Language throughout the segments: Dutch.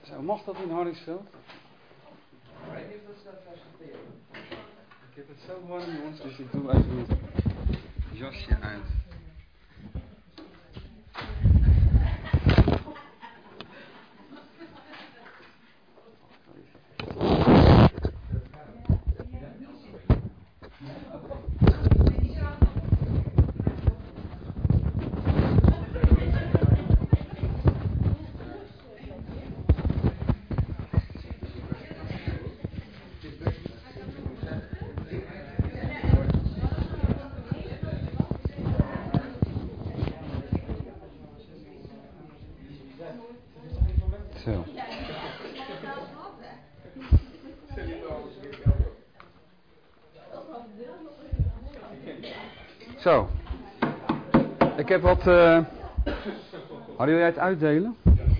Zo, mag dat in Hardingsveld? Ik weet niet of dat ze dat accepteren. Ik heb het zo warm, jongens, dus ik doe even mijn jasje uit. Zo. Zo. Ik heb wat... Hadden jij het uitdelen?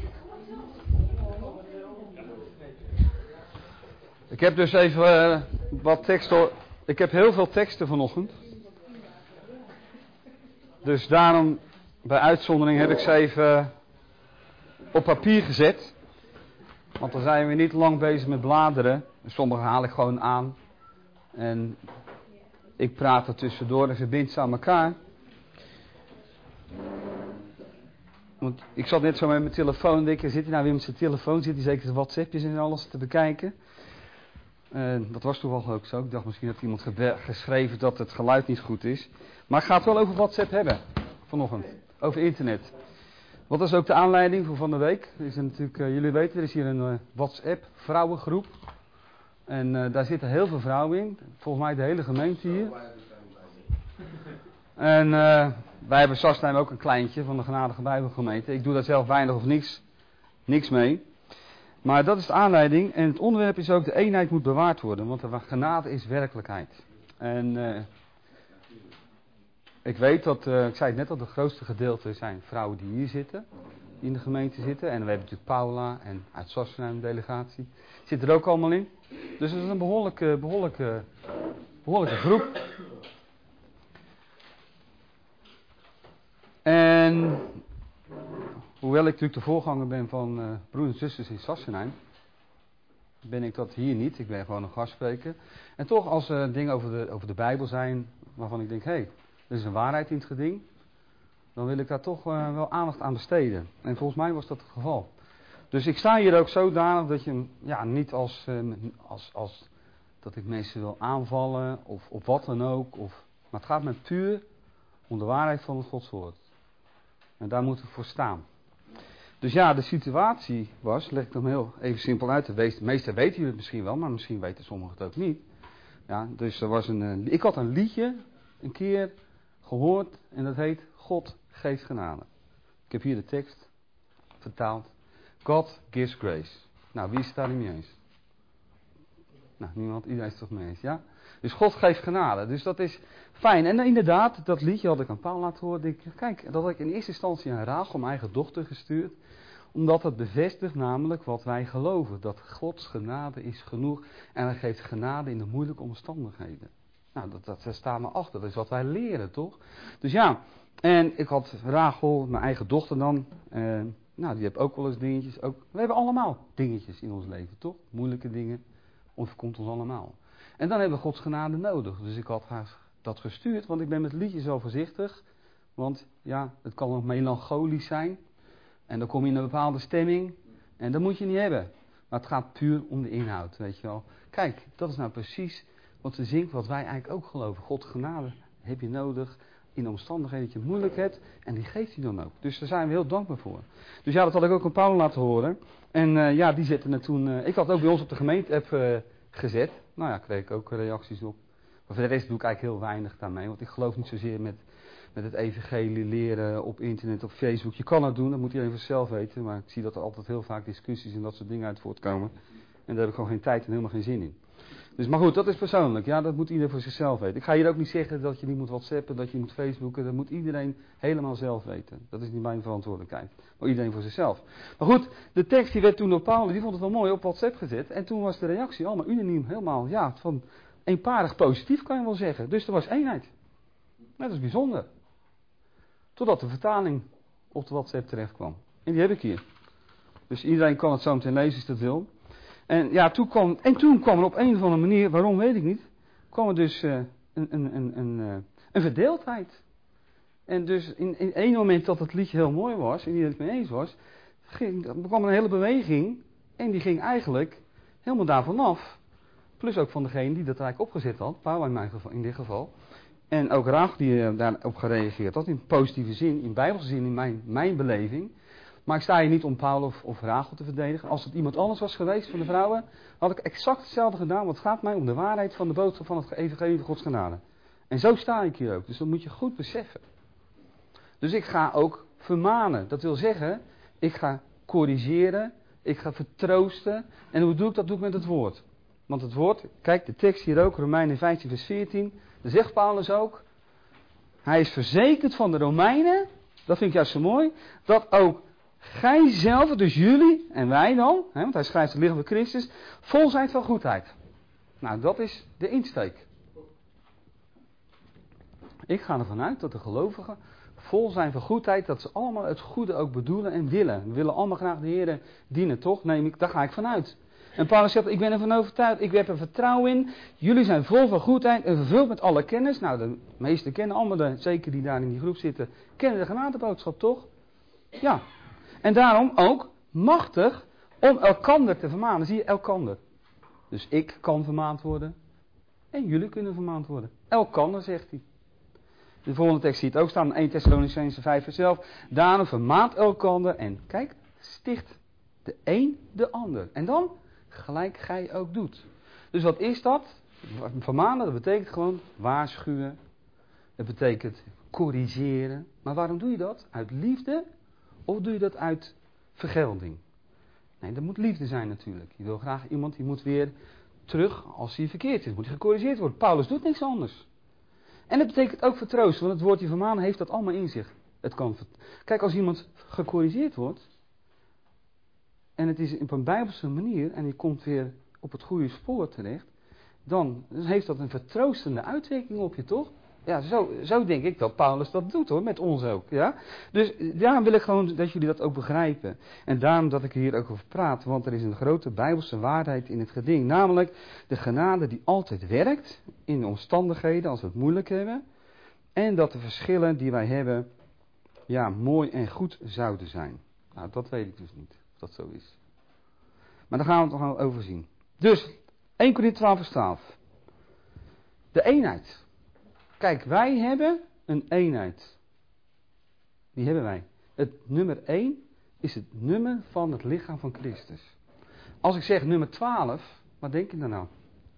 Ik heb dus even wat teksten... Ik heb heel veel teksten vanochtend. Dus daarom, bij uitzondering, heb ik ze even op papier gezet. Want dan zijn we niet lang bezig met bladeren. Sommige haal ik gewoon aan. En ik praat er tussendoor en verbind ze aan elkaar. Want ik zat net zo met mijn telefoon. Zit hij nou weer met zijn telefoon? Zit hij zeker zijn WhatsAppjes en alles te bekijken? Dat was toevallig ook zo. Ik dacht misschien dat iemand geschreven dat het geluid niet goed is. Maar ik ga het wel over WhatsApp hebben. Vanochtend. Over internet. Wat is ook de aanleiding voor van de week? Is er natuurlijk, jullie weten, er is hier een WhatsApp vrouwengroep. En daar zitten heel veel vrouwen in. Volgens mij de hele gemeente hier. En wij hebben Sassenheim ook een kleintje van de Genadige Bijbelgemeente. Ik doe daar zelf weinig of niks mee. Maar dat is de aanleiding. En het onderwerp is ook: de eenheid moet bewaard worden. Want de genade is werkelijkheid. En ik weet dat, ik zei het net al, de grootste gedeelte zijn vrouwen die hier zitten. Die in de gemeente zitten. En we hebben natuurlijk Paula en uit Sassenheim een delegatie. Zit er ook allemaal in. Dus het is een behoorlijke groep. En hoewel ik natuurlijk de voorganger ben van broeders en zusters in Sassenheim, ben ik dat hier niet. Ik ben gewoon een gastspreker. En toch, als er dingen over de Bijbel zijn waarvan ik denk, hé, er is een waarheid in het geding, dan wil ik daar toch wel aandacht aan besteden. En volgens mij was dat het geval. Dus ik sta hier ook zodanig dat je, ja, niet als dat ik mensen wil aanvallen of wat dan ook. Maar het gaat me puur om de waarheid van het Gods woord. En daar moeten we voor staan. Dus ja, de situatie was, leg ik hem heel even simpel uit. De meesten weten jullie het misschien wel, maar misschien weten sommigen het ook niet. Ja, dus er was ik had een liedje een keer gehoord en dat heet God geeft genade. Ik heb hier de tekst vertaald. God gives grace. Nou, wie is het daar niet mee eens? Nou, niemand, iedereen is het toch mee eens, ja? Dus God geeft genade, dus dat is fijn. En inderdaad, dat liedje had ik aan Paul laten horen. Kijk, dat had ik in eerste instantie aan Rachel, mijn eigen dochter, gestuurd. Omdat het bevestigt namelijk wat wij geloven. Dat Gods genade is genoeg en hij geeft genade in de moeilijke omstandigheden. Nou, dat staan we achter, dat is wat wij leren, toch? Dus ja, en ik had Rachel, mijn eigen dochter dan. Nou, die heeft ook wel eens dingetjes. We hebben allemaal dingetjes in ons leven, toch? Moeilijke dingen. Overkomt ons allemaal. En dan hebben we Gods genade nodig. Dus ik had haar dat gestuurd, want ik ben met liedjes zo voorzichtig. Want ja, het kan nog melancholisch zijn. En dan kom je in een bepaalde stemming. En dat moet je niet hebben. Maar het gaat puur om de inhoud, weet je wel. Kijk, dat is nou precies wat ze zingt, wat wij eigenlijk ook geloven. Gods genade heb je nodig in de omstandigheden dat je het moeilijk hebt. En die geeft hij dan ook. Dus daar zijn we heel dankbaar voor. Dus ja, dat had ik ook aan Paul laten horen. En ja, die zetten het toen... ik had het ook bij ons op de gemeente-app gezet. Nou ja, kreeg ik ook reacties op. Maar voor de rest doe ik eigenlijk heel weinig daarmee. Want ik geloof niet zozeer met het evangelie leren op internet, op Facebook. Je kan het doen, dat moet iedereen voor zichzelf weten. Maar ik zie dat er altijd heel vaak discussies en dat soort dingen uit voortkomen. En daar heb ik gewoon geen tijd en helemaal geen zin in. Dus, maar goed, dat is persoonlijk. Ja, dat moet iedereen voor zichzelf weten. Ik ga hier ook niet zeggen dat je niet moet WhatsAppen, dat je moet Facebooken. Dat moet iedereen helemaal zelf weten. Dat is niet mijn verantwoordelijkheid. Maar iedereen voor zichzelf. Maar goed, de tekst die werd toen door Paulus, die vond het wel mooi op WhatsApp gezet. En toen was de reactie allemaal unaniem, helemaal, ja, van eenparig positief kan je wel zeggen. Dus er was eenheid. Dat is bijzonder. Totdat de vertaling op de WhatsApp terecht kwam. En die heb ik hier. Dus iedereen kan het zo meteen lezen als dat wil. En ja, toen kwam er op een of andere manier, waarom weet ik niet, kwam er dus een verdeeldheid. En dus in één moment dat het liedje heel mooi was, en iedereen het mee eens was, er kwam een hele beweging, en die ging eigenlijk helemaal daarvan af. Plus ook van degene die dat eigenlijk opgezet had, Paul in dit geval. En ook Rach die daarop gereageerd had, in positieve zin, in bijbelse zin, in mijn beleving. Maar ik sta hier niet om Paul of Rachel te verdedigen. Als het iemand anders was geweest van de vrouwen, had ik exact hetzelfde gedaan. Want het gaat mij om de waarheid van de boodschap van het evangelie van Gods genade. En zo sta ik hier ook. Dus dat moet je goed beseffen. Dus ik ga ook vermanen. Dat wil zeggen, ik ga corrigeren, ik ga vertroosten. En hoe doe ik dat? Doe ik met het woord. Want het woord, kijk de tekst hier ook, Romeinen 15 vers 14. Daar zegt Paulus ook, hij is verzekerd van de Romeinen, dat vind ik juist zo mooi, dat ook gij zelf, dus jullie en wij dan, want hij schrijft het lichaam van Christus, vol zijn van goedheid. Nou, dat is de insteek. Ik ga ervan uit dat de gelovigen vol zijn van goedheid, dat ze allemaal het goede ook bedoelen en willen. We willen allemaal graag de Heer dienen, toch? Daar ga ik vanuit. En Paulus zegt, ik ben ervan overtuigd, ik heb er vertrouwen in. Jullie zijn vol van goedheid en vervuld met alle kennis. Nou, de meesten kennen allemaal, zeker die daar in die groep zitten, kennen de genadeboodschap, toch? Ja. En daarom ook machtig om elkander te vermanen. Zie je, elkander. Dus ik kan vermaand worden en jullie kunnen vermaand worden. Elkander, zegt hij. De volgende tekst zie je het ook staan, 1 Thessalonicenzen 5 vers 11. Daarom vermaant elkander en kijk, sticht de een de ander. En dan gelijk gij ook doet. Dus wat is dat? Vermanen, dat betekent gewoon waarschuwen. Dat betekent corrigeren. Maar waarom doe je dat? Uit liefde? Of doe je dat uit vergelding? Nee, dat moet liefde zijn natuurlijk. Je wil graag iemand die moet weer terug als hij verkeerd is. Moet hij gecorrigeerd worden. Paulus doet niks anders. En dat betekent ook vertroosten. Want het woordje vermanen heeft dat allemaal in zich. Kijk, als iemand gecorrigeerd wordt. En het is op een bijbelse manier. En die komt weer op het goede spoor terecht. Dan heeft dat een vertroostende uitwerking op je, toch? Ja, zo denk ik dat Paulus dat doet, hoor. Met ons ook, ja. Dus daarom wil ik gewoon dat jullie dat ook begrijpen. En daarom dat ik hier ook over praat. Want er is een grote bijbelse waarheid in het geding. Namelijk de genade die altijd werkt. In de omstandigheden als we het moeilijk hebben. En dat de verschillen die wij hebben. Ja, mooi en goed zouden zijn. Nou, dat weet ik dus niet. Of dat zo is. Maar daar gaan we het nog wel over zien. Dus, 1 Korinthe 12 vers 12. De eenheid. Kijk, wij hebben een eenheid. Die hebben wij. Het nummer 1 is het nummer van het lichaam van Christus. Als ik zeg nummer 12, wat denk je dan nou?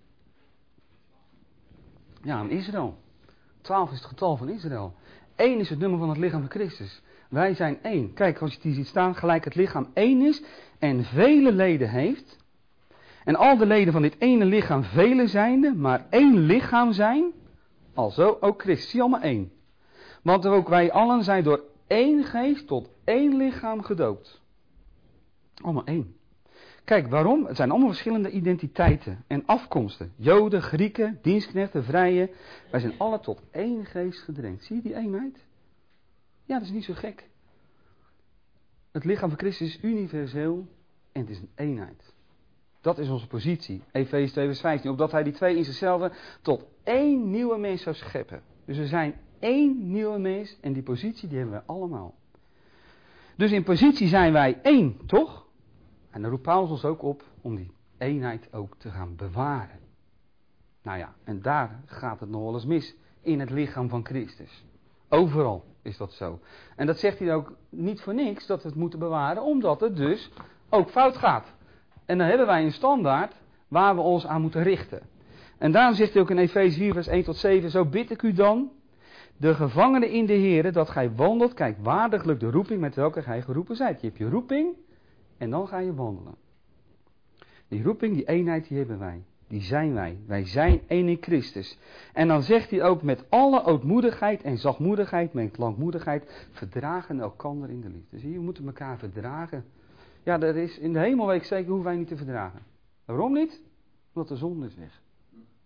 Ja, aan Israël. 12 is het getal van Israël. 1 is het nummer van het lichaam van Christus. Wij zijn 1. Kijk, als je die ziet staan, gelijk het lichaam 1 is en vele leden heeft. En al de leden van dit ene lichaam vele zijnde, maar 1 lichaam zijn. Alzo ook Christus, zie allemaal 1. Want ook wij allen zijn door 1 geest tot 1 lichaam gedoopt. Allemaal 1. Kijk, waarom? Het zijn allemaal verschillende identiteiten en afkomsten. Joden, Grieken, dienstknechten, vrijen. Wij zijn alle tot 1 geest gedrenkt. Zie je die eenheid? Ja, dat is niet zo gek. Het lichaam van Christus is universeel en het is een eenheid. Dat is onze positie. Efeze 2 vers 15. Opdat hij die twee in zichzelf tot 1 nieuwe mens zou scheppen. Dus we zijn 1 nieuwe mens en die positie die hebben we allemaal. Dus in positie zijn wij 1, toch? En dan roept Paulus ons ook op om die eenheid ook te gaan bewaren. Nou ja, en daar gaat het nog wel eens mis. In het lichaam van Christus. Overal is dat zo. En dat zegt hij ook niet voor niks dat we het moeten bewaren. Omdat het dus ook fout gaat. En dan hebben wij een standaard waar we ons aan moeten richten. En daarom zegt hij ook in Efeze 4 vers 1 tot 7. Zo bid ik u dan, de gevangenen in de Here, dat gij wandelt, kijk waardiglijk de roeping met welke gij geroepen zijt. Je hebt je roeping en dan ga je wandelen. Die roeping, die eenheid, die hebben wij. Die zijn wij. Wij zijn één in Christus. En dan zegt hij ook met alle ootmoedigheid en zachtmoedigheid, met langmoedigheid, verdragen elkander in de liefde. Zie je, we moeten elkaar verdragen. Ja, dat is in de hemel weet ik zeker, hoeven wij niet te verdragen. Waarom niet? Omdat de zonde is weg.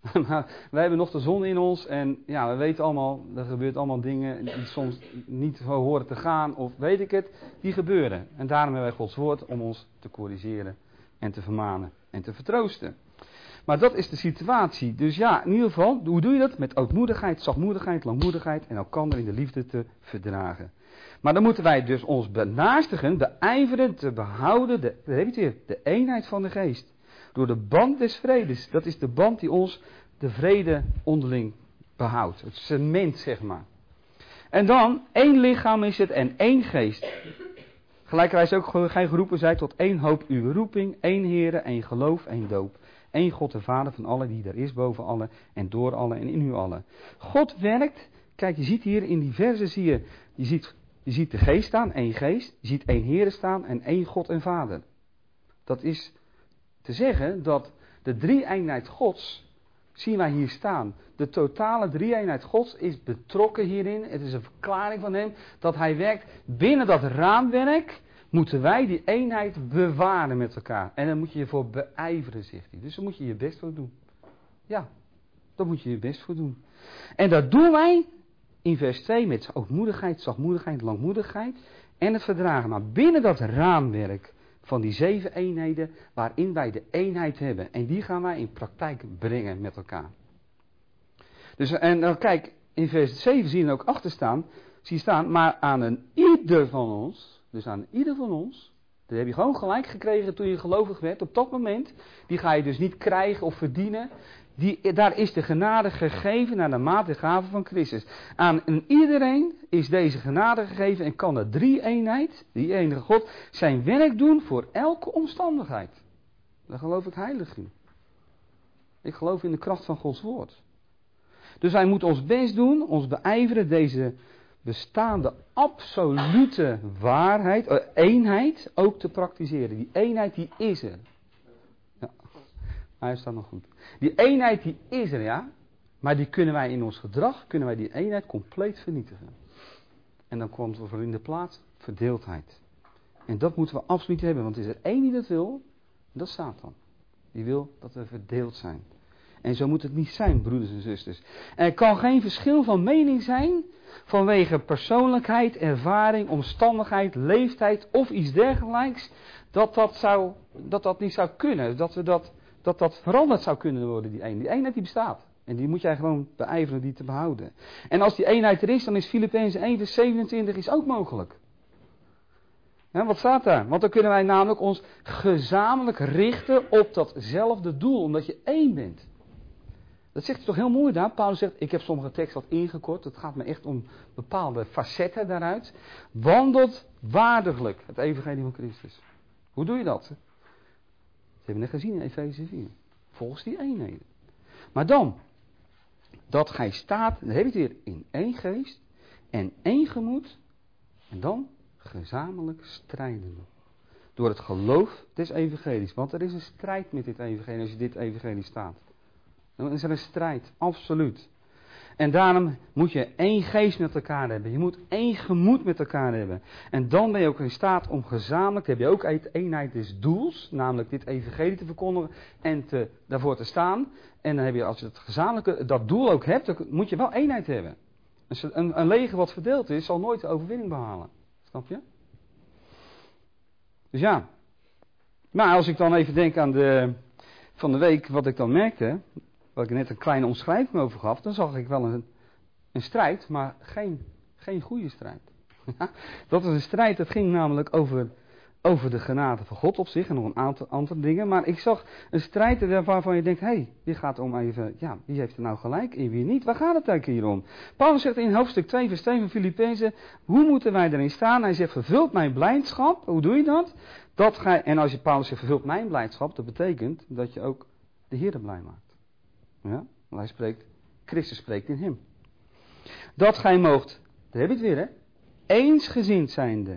Maar wij hebben nog de zon in ons en ja, we weten allemaal, er gebeurt allemaal dingen die soms niet zo horen te gaan of weet ik het, die gebeuren. En daarom hebben wij Gods woord om ons te corrigeren en te vermanen en te vertroosten. Maar dat is de situatie. Dus ja, in ieder geval, hoe doe je dat? Met ootmoedigheid, zachtmoedigheid, langmoedigheid en elkander in de liefde te verdragen. Maar dan moeten wij dus ons benaastigen, beijveren, te behouden, de eenheid van de geest. Door de band des vredes. Dat is de band die ons de vrede onderling behoudt. Het cement, zeg maar. En dan, één lichaam is het en één geest. Gelijkerwijs ook gij geroepen zij tot één hoop uw roeping, één Heere, één geloof, één doop. Eén God de Vader van allen die er is boven allen en door allen en in u allen. God werkt, kijk je ziet hier in die versen je ziet de geest staan, één geest. Je ziet één Heere staan en één God en Vader. Dat is te zeggen dat de drie-eenheid Gods, zien wij hier staan. De totale drie-eenheid Gods is betrokken hierin. Het is een verklaring van hem dat hij werkt binnen dat raamwerk. Moeten wij die eenheid bewaren met elkaar. En daar moet je je voor beijveren, zegt hij. Dus daar moet je je best voor doen. Ja, daar moet je je best voor doen. En dat doen wij in vers 2 met ootmoedigheid, zachtmoedigheid, langmoedigheid en het verdragen. Maar binnen dat raamwerk van die 7 eenheden waarin wij de eenheid hebben. En die gaan wij in praktijk brengen met elkaar. Dus, en dan kijk, in vers 7 zie je ook achter staan, maar aan een ieder van ons... Dus aan ieder van ons, dat heb je gewoon gelijk gekregen toen je gelovig werd, op dat moment. Die ga je dus niet krijgen of verdienen. Daar is de genade gegeven naar de mate de gave van Christus. Aan iedereen is deze genade gegeven en kan de drie-eenheid, die enige God, zijn werk doen voor elke omstandigheid. Daar geloof ik heilig in. Ik geloof in de kracht van Gods woord. Dus wij moeten ons best doen, ons beijveren deze bestaande absolute waarheid, eenheid, ook te praktiseren. Die eenheid die is er. Ja, hij staat nog goed. Die eenheid die is er, ja. Maar die kunnen wij in ons gedrag, kunnen wij die eenheid compleet vernietigen. En dan komt er voor in de plaats verdeeldheid. En dat moeten we absoluut hebben, want er is er één die dat wil, en dat is Satan. Die wil dat we verdeeld zijn. En zo moet het niet zijn, broeders en zusters. Er kan geen verschil van mening zijn vanwege persoonlijkheid, ervaring, omstandigheid, leeftijd of iets dergelijks. Dat niet zou kunnen. Dat veranderd zou kunnen worden, die eenheid. Die eenheid die bestaat. En die moet jij gewoon beijveren die te behouden. En als die eenheid er is, dan is Filippenzen 1 vers 27 is ook mogelijk. Ja, wat staat daar? Want dan kunnen wij namelijk ons gezamenlijk richten op datzelfde doel. Omdat je één bent. Dat zegt hij toch heel mooi daar. Paulus zegt, ik heb sommige teksten wat ingekort. Het gaat me echt om bepaalde facetten daaruit. Wandelt waardiglijk het evangelie van Christus. Hoe doe je dat? Dat hebben we net gezien in Efeze 4. Volgens die eenheden. Maar dan, dat gij staat, dan heb je het weer in één geest en één gemoed. En dan gezamenlijk strijden. Door het geloof des evangelies. Want er is een strijd met dit evangelie als je dit evangelie staat. Dan is er een strijd, absoluut. En daarom moet je één geest met elkaar hebben. Je moet één gemoed met elkaar hebben. En dan ben je ook in staat om gezamenlijk, heb je ook eenheid des doels, namelijk dit evangelie te verkondigen en daarvoor te staan. En dan heb je, als je het gezamenlijke, dat doel ook hebt, dan moet je wel eenheid hebben. Dus een leger wat verdeeld is, zal nooit de overwinning behalen. Snap je? Dus ja. Maar als ik dan even denk aan van de week, wat ik dan merkte, waar ik net een kleine omschrijving over gaf, dan zag ik wel een strijd, maar geen goede strijd. Dat was een strijd, dat ging namelijk over de genade van God op zich en nog een aantal andere dingen. Maar ik zag een strijd waarvan je denkt, hé, dit gaat om even, ja, wie heeft er nou gelijk en wie niet? Waar gaat het eigenlijk hier om? Paulus zegt in hoofdstuk 2 vers 2 van Filippenzen, hoe moeten wij erin staan? Hij zegt, vervult mijn blijdschap. Hoe doe je dat? En als je Paulus zegt, vervult mijn blijdschap, dat betekent dat je ook de Heer blij maakt. Ja, want Christus spreekt in hem. Dat gij moogt, daar heb je het weer hè, eensgezind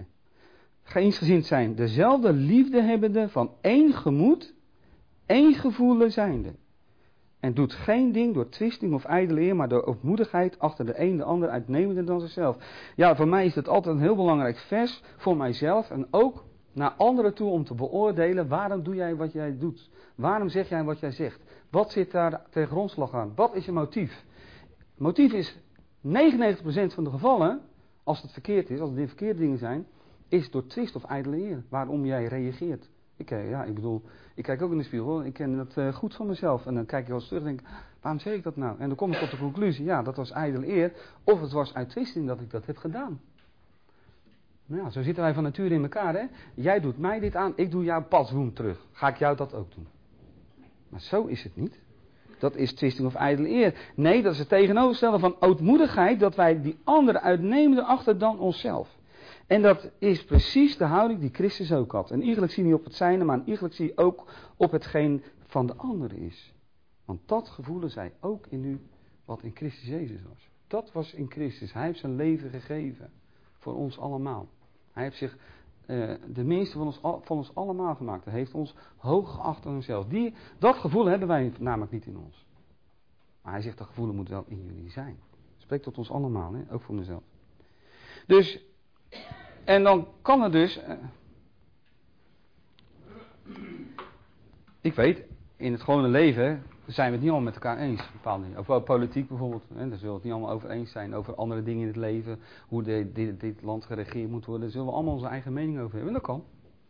zijn, dezelfde liefde hebbende, van één gemoed, één gevoelen zijnde. En doet geen ding door twisting of ijdele eer, maar door ootmoedigheid achter de een de ander uitnemender dan zichzelf. Ja, voor mij is dat altijd een heel belangrijk vers, voor mijzelf en ook naar anderen toe om te beoordelen, waarom doe jij wat jij doet? Waarom zeg jij wat jij zegt? Wat zit daar ten grondslag aan? Wat is je motief? Motief is 99% van de gevallen, als het verkeerd is, als het verkeerde dingen zijn, is door twist of ijdele eer. Waarom jij reageert. Ik kijk ook in de spiegel, ik ken dat goed van mezelf. En dan kijk ik wel eens terug en denk, waarom zeg ik dat nou? En dan kom ik tot de conclusie, ja, dat was ijdele eer. Of het was uit twisting dat ik dat heb gedaan. Nou ja, zo zitten wij van nature in elkaar, hè. Jij doet mij dit aan, ik doe jou paswoem terug. Ga ik jou dat ook doen? Maar zo is het niet. Dat is twisting of ijdele eer. Nee, dat is het tegenovergestelde van ootmoedigheid, dat wij die anderen uitnemender achter dan onszelf. En dat is precies de houding die Christus ook had. En iegelijk zie je niet op het zijne, maar iegelijk zie je ook op hetgeen van de anderen is. Want dat gevoelen zij ook in u wat in Christus Jezus was. Dat was in Christus. Hij heeft zijn leven gegeven voor ons allemaal. Hij heeft zich de meeste van ons allemaal gemaakt. Hij heeft ons hoog geacht aan onszelf. Dat gevoel hebben wij namelijk niet in ons. Maar hij zegt dat gevoel moet wel in jullie zijn. Spreekt tot ons allemaal, hè? Ook voor mezelf. Dus, en dan kan het dus... ik weet, in het gewone leven zijn we het niet allemaal met elkaar eens. Bepaalde dingen. Over politiek bijvoorbeeld. Hè, daar zullen we het niet allemaal over eens zijn. Over andere dingen in het leven. Hoe dit land geregeerd moet worden. Daar zullen we allemaal onze eigen mening over hebben. En dat kan.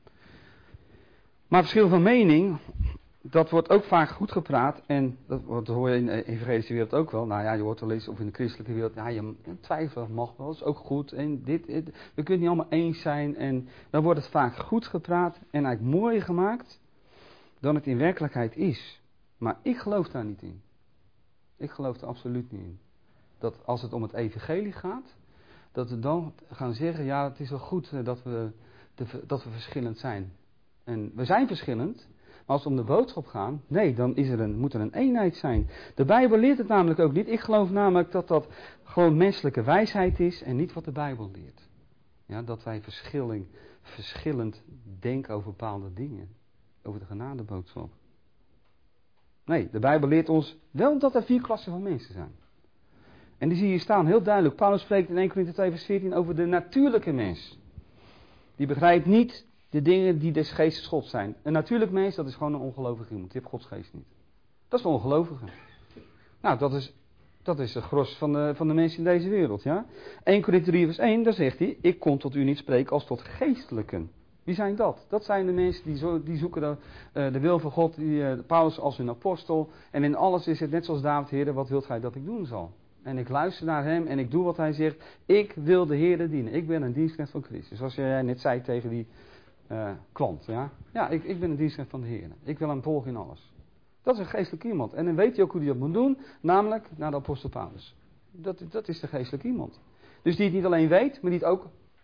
Maar verschil van mening, dat wordt ook vaak goed gepraat. En dat hoor je in de evangelische wereld ook wel. Nou ja, je hoort wel eens, of in de christelijke wereld. Ja, je twijfelen mag wel, dat is ook goed. En we kunnen het niet allemaal eens zijn. En dan wordt het vaak goed gepraat en eigenlijk mooier gemaakt dan het in werkelijkheid is. Maar ik geloof daar niet in. Ik geloof er absoluut niet in. Dat als het om het evangelie gaat, dat we dan gaan zeggen, ja, het is wel goed dat we verschillend zijn. En we zijn verschillend, maar als het om de boodschap gaat, nee, dan moet er een eenheid zijn. De Bijbel leert het namelijk ook niet. Ik geloof namelijk dat dat gewoon menselijke wijsheid is en niet wat de Bijbel leert. Ja, dat wij verschillend denken over bepaalde dingen. Over de genadeboodschap. Nee, de Bijbel leert ons wel dat er 4 klassen van mensen zijn. En die zie je staan heel duidelijk. Paulus spreekt in 1 Korinther 2 vers 14 over de natuurlijke mens. Die begrijpt niet de dingen die des geestes God zijn. Een natuurlijk mens, dat is gewoon een ongelovige iemand. Die heeft Gods geest niet. Dat is een ongelovige. Nou, dat is de gros van de mensen in deze wereld. Ja? 1 Korinther 3 vers 1, daar zegt hij, ik kon tot u niet spreken als tot geestelijken. Wie zijn dat? Dat zijn de mensen die zoeken de wil van God, Paulus als hun apostel. En in alles is het net zoals David, Heer, wat wilt gij dat ik doen zal? En ik luister naar hem en ik doe wat hij zegt. Ik wil de Heer dienen. Ik ben een dienstknecht van Christus. Zoals jij net zei tegen die klant. Ja, ik ben een dienstknecht van de Heer. Ik wil hem volgen in alles. Dat is een geestelijk iemand. En dan weet hij ook hoe hij dat moet doen. Namelijk naar de apostel Paulus. Dat is de geestelijk iemand. Dus die het niet alleen weet, maar die het ook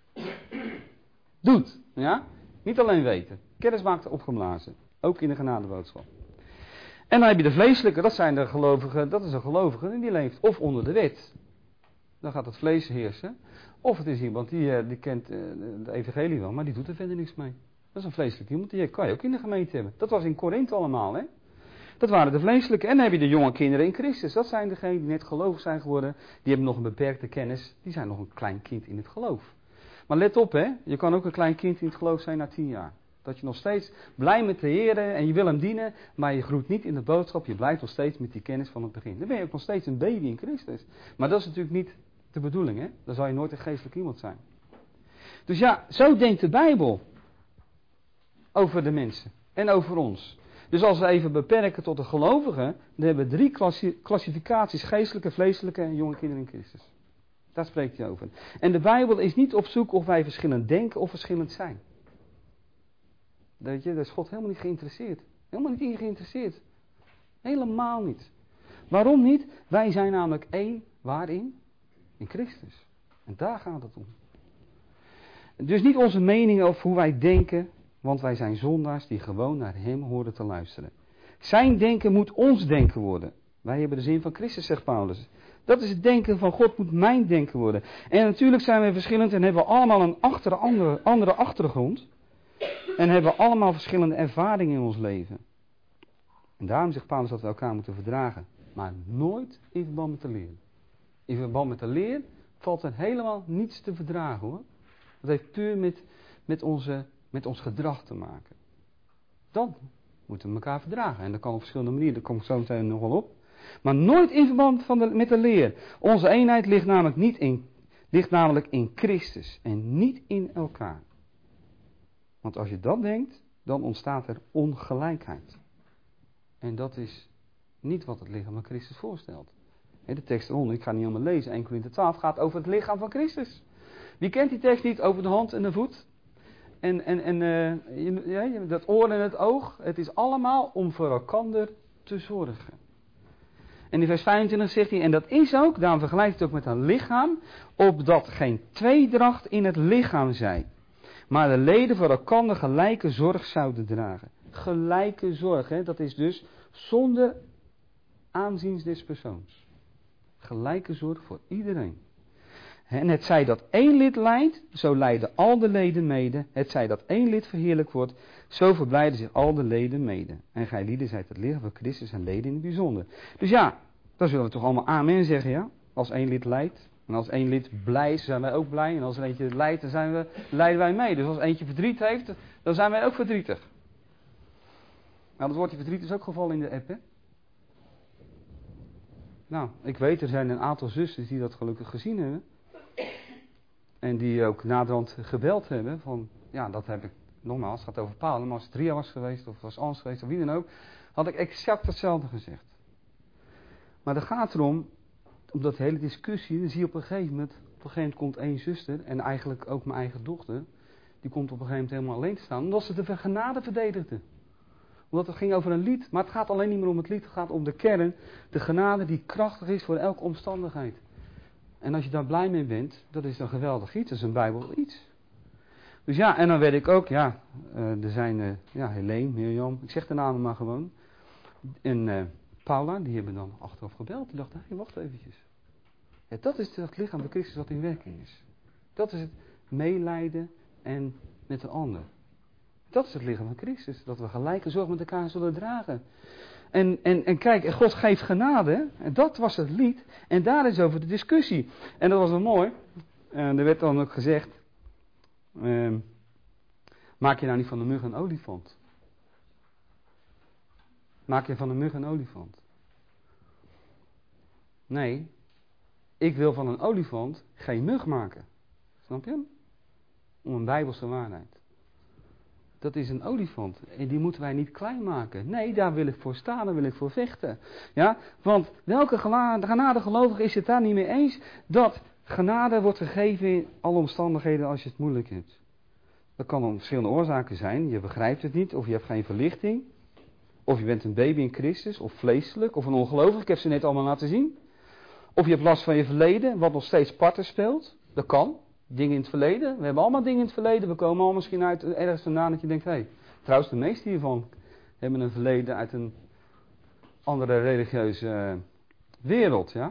doet. Ja? Niet alleen weten. Kennis maakt opgeblazen. Ook in de genadeboodschap. En dan heb je de vleeselijke, dat zijn de gelovigen, dat is een gelovige en die leeft of onder de wet. Dan gaat het vlees heersen. Of het is iemand die kent de evangelie wel, maar die doet er verder niks mee. Dat is een vleeselijke iemand, die kan je ook in de gemeente hebben. Dat was in Korinthe allemaal, hè. Dat waren de vleeselijke. En dan heb je de jonge kinderen in Christus. Dat zijn degenen die net gelovig zijn geworden. Die hebben nog een beperkte kennis. Die zijn nog een klein kind in het geloof. Maar let op, hè. Je kan ook een klein kind in het geloof zijn na 10 jaar. Dat je nog steeds blij met de Heer en je wil hem dienen, maar je groeit niet in de boodschap. Je blijft nog steeds met die kennis van het begin. Dan ben je ook nog steeds een baby in Christus. Maar dat is natuurlijk niet de bedoeling, hè. Dan zal je nooit een geestelijk iemand zijn. Dus ja, zo denkt de Bijbel over de mensen en over ons. Dus als we even beperken tot de gelovigen, dan hebben we 3 klassificaties: geestelijke, vleeselijke en jonge kinderen in Christus. Daar spreekt hij over. En de Bijbel is niet op zoek of wij verschillend denken of verschillend zijn. Weet je, daar is God helemaal niet geïnteresseerd. Helemaal niet in geïnteresseerd. Helemaal niet. Waarom niet? Wij zijn namelijk één, waarin? In Christus. En daar gaat het om. Dus niet onze meningen of hoe wij denken, want wij zijn zondaars die gewoon naar hem horen te luisteren. Zijn denken moet ons denken worden. Wij hebben de zin van Christus, zegt Paulus. Dat is het denken van God, moet mijn denken worden. En natuurlijk zijn we verschillend en hebben we allemaal een andere achtergrond. En hebben we allemaal verschillende ervaringen in ons leven. En daarom zegt Paulus dat we elkaar moeten verdragen. Maar nooit in verband met de leer. In verband met de leer valt er helemaal niets te verdragen, hoor. Dat heeft puur met met ons gedrag te maken. Dan moeten we elkaar verdragen. En dat kan op verschillende manieren, daar kom ik zo meteen nog wel op. Maar nooit in verband met de leer. Onze eenheid ligt namelijk in Christus en niet in elkaar. Want als je dat denkt, dan ontstaat er ongelijkheid. En dat is niet wat het lichaam van Christus voorstelt. De tekst eronder, ik ga niet helemaal lezen, 1 Korinthe 12 gaat over het lichaam van Christus. Wie kent die tekst niet over de hand en de voet? En dat oor en het oog, het is allemaal om voor elkander te zorgen. En in vers 25 zegt hij, en dat is ook, daarom vergelijkt het ook met een lichaam, opdat geen tweedracht in het lichaam zij, maar de leden voor elkander gelijke zorg zouden dragen. Gelijke zorg, dat is dus zonder aanzien des persoons. Gelijke zorg voor iedereen. En het zij dat één lid lijdt, zo lijden al de leden mede. Het zij dat één lid verheerlijk wordt, zo verblijden zich al de leden mede. En gij lieden zijt het lichaam van Christus en leden in het bijzonder. Dus ja, dan zullen we toch allemaal amen zeggen, ja? Als één lid lijdt. En als één lid blij is, zijn wij ook blij. En als er eentje lijdt, dan lijden wij mee. Dus als eentje verdriet heeft, dan zijn wij ook verdrietig. Nou, dat woordje verdriet is ook gevallen in de app, hè? Nou, ik weet, er zijn een aantal zusters die dat gelukkig gezien hebben. En die ook naderhand gebeld hebben. Van, ja, dat heb ik, nogmaals, het gaat over Paul. Maar als het Ria was geweest, of was Ans geweest, of wie dan ook, had ik exact hetzelfde gezegd. Maar dat gaat erom, omdat de hele discussie, dan zie je op een gegeven moment komt één zuster, en eigenlijk ook mijn eigen dochter, die komt op een gegeven moment helemaal alleen te staan, omdat ze de genade verdedigde. Omdat het ging over een lied, maar het gaat alleen niet meer om het lied, het gaat om de kern, de genade die krachtig is voor elke omstandigheid. En als je daar blij mee bent, dat is een geweldig iets, dat is een Bijbel iets. Dus ja, en dan weet ik ook, ja, er zijn, Helene, Mirjam, ik zeg de namen maar gewoon. En Paula, die hebben dan achteraf gebeld, die dachten, hey, wacht eventjes. Ja, dat is het lichaam van Christus wat in werking is. Dat is het meelijden en met de ander. Dat is het lichaam van Christus, dat we gelijke zorg met elkaar zullen dragen. En kijk, God geeft genade, en dat was het lied, en daar is over de discussie. En dat was wel mooi, er werd dan ook gezegd, maak je nou niet van de mug een olifant? Maak je van de mug een olifant? Nee, ik wil van een olifant geen mug maken. Snap je? Om een bijbelse waarheid. Dat is een olifant. En die moeten wij niet klein maken. Nee, daar wil ik voor staan, daar wil ik voor vechten. Ja, want welke genadegelovige is het daar niet mee eens dat genade wordt gegeven in alle omstandigheden als je het moeilijk hebt? Dat kan om verschillende oorzaken zijn. Je begrijpt het niet, of je hebt geen verlichting. Of je bent een baby in Christus, of vleeselijk, of een ongelovige. Ik heb ze net allemaal laten zien. Of je hebt last van je verleden, wat nog steeds parten speelt. Dat kan. Dingen in het verleden. We hebben allemaal dingen in het verleden. We komen allemaal misschien uit ergens vandaan dat je denkt, hé, trouwens de meeste hiervan hebben een verleden uit een andere religieuze wereld, ja.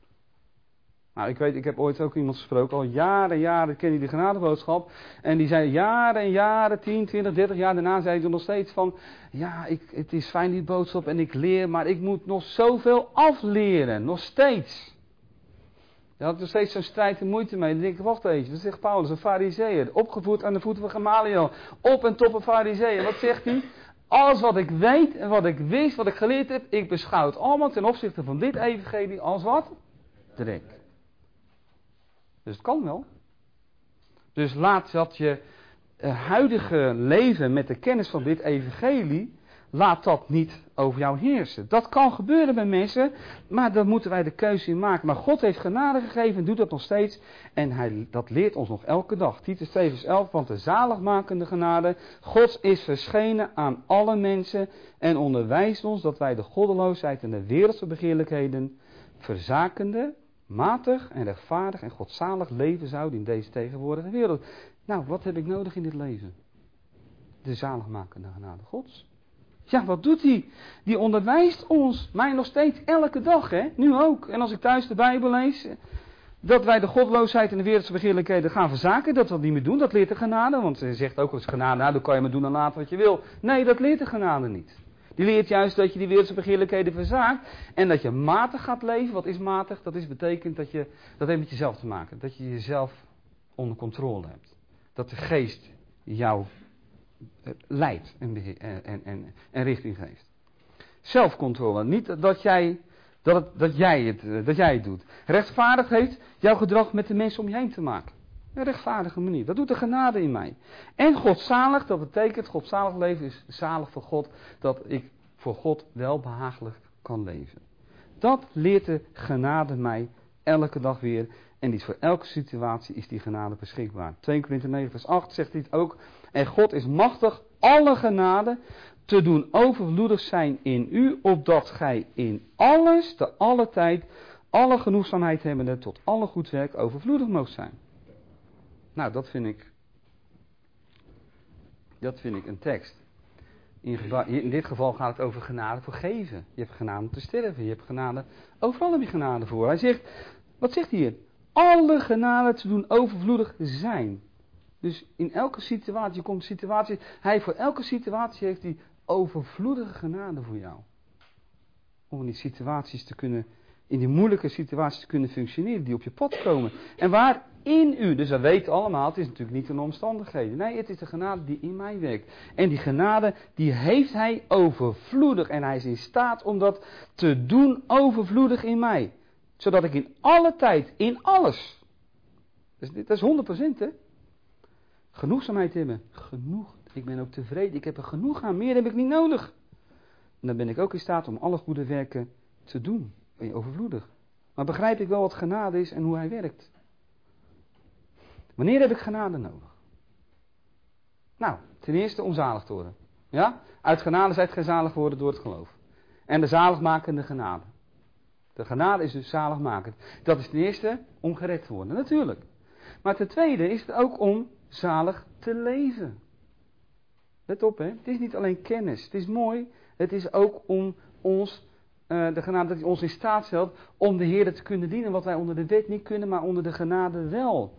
Nou, ik weet, ik heb ooit ook iemand gesproken, al jaren ken je die genadeboodschap. En die zei jaren en jaren, 10, 20, 30 jaar daarna zei hij nog steeds van, ja, het is fijn die boodschap en ik leer, maar ik moet nog zoveel afleren, nog steeds. Daar had nog steeds zo'n strijd en moeite mee. Dan denk ik, wacht even, wat zegt Paulus, een farizeeër, opgevoed aan de voeten van Gamaliel, op en top een farizeeër. Wat zegt hij? Alles wat ik weet en wat ik wist, wat ik geleerd heb, ik beschouw het allemaal ten opzichte van dit evangelie als wat? Drek. Dus het kan wel. Dus laat dat je huidige leven met de kennis van dit evangelie, laat dat niet over jou heersen. Dat kan gebeuren bij mensen, maar daar moeten wij de keuze in maken. Maar God heeft genade gegeven en doet dat nog steeds. En dat leert ons nog elke dag. Titus 2 vers 11, want de zaligmakende genade Gods is verschenen aan alle mensen en onderwijst ons dat wij de goddeloosheid en de wereldse begeerlijkheden verzakende, matig en rechtvaardig en godzalig leven zouden in deze tegenwoordige wereld. Nou, wat heb ik nodig in dit leven? De zaligmakende genade Gods. Ja, wat doet hij? Die onderwijst ons, mij nog steeds elke dag, hè? Nu ook. En als ik thuis de Bijbel lees, dat wij de goddeloosheid en de wereldse begeerlijkheden gaan verzaken, dat we dat niet meer doen, dat leert de genade. Want ze zegt ook als genade, nou, dan kan je maar doen en laten wat je wil. Nee, dat leert de genade niet. Die leert juist dat je die wereldse begeerlijkheden verzaakt en dat je matig gaat leven. Wat is matig? Dat betekent dat heeft met jezelf te maken. Dat je jezelf onder controle hebt. Dat de geest jou leidt en richting geeft. Zelfcontrole. Niet dat jij het doet. Rechtvaardig heeft jouw gedrag met de mensen om je heen te maken. Een rechtvaardige manier. Dat doet de genade in mij. En godzalig, dat betekent, godzalig leven is zalig voor God, dat ik voor God welbehagelijk kan leven. Dat leert de genade mij elke dag weer. En die is voor elke situatie is die genade beschikbaar. 2 Korinther 9 vers 8 zegt dit ook. En God is machtig alle genade te doen overvloedig zijn in u, opdat gij in alles, te alle tijd, alle genoegzaamheid hebbende, tot alle goed werk overvloedig moogt zijn. Nou, dat vind ik een tekst. In dit geval gaat het over genade voor geven. Je hebt genade om te sterven, je hebt genade, overal heb je genade voor. Hij zegt, wat zegt hij hier? Alle genade te doen overvloedig zijn. Dus in elke situatie, voor elke situatie heeft hij overvloedige genade voor jou. Om in die moeilijke situaties te kunnen functioneren, die op je pad komen. En waar in u, dus dat weten allemaal, het is natuurlijk niet een omstandigheden. Nee, het is de genade die in mij werkt. En die genade, die heeft hij overvloedig. En hij is in staat om dat te doen overvloedig in mij. Zodat ik in alle tijd, in alles, dat is 100% hè. Genoegzaamheid hebben. Genoeg. Ik ben ook tevreden. Ik heb er genoeg aan. Meer heb ik niet nodig. En dan ben ik ook in staat om alle goede werken te doen. Ben je overvloedig. Maar begrijp ik wel wat genade is en hoe hij werkt? Wanneer heb ik genade nodig? Nou, ten eerste om zalig te worden. Ja? Uit genade zijt gij zalig worden door het geloof. En de zaligmakende genade. De genade is dus zaligmakend. Dat is ten eerste om gered te worden. Natuurlijk. Maar ten tweede is het ook om zalig te leven. Let op hè. Het is niet alleen kennis. Het is mooi. Het is ook om ons, de genade dat hij ons in staat stelt om de Heer te kunnen dienen. Wat wij onder de wet niet kunnen, maar onder de genade wel.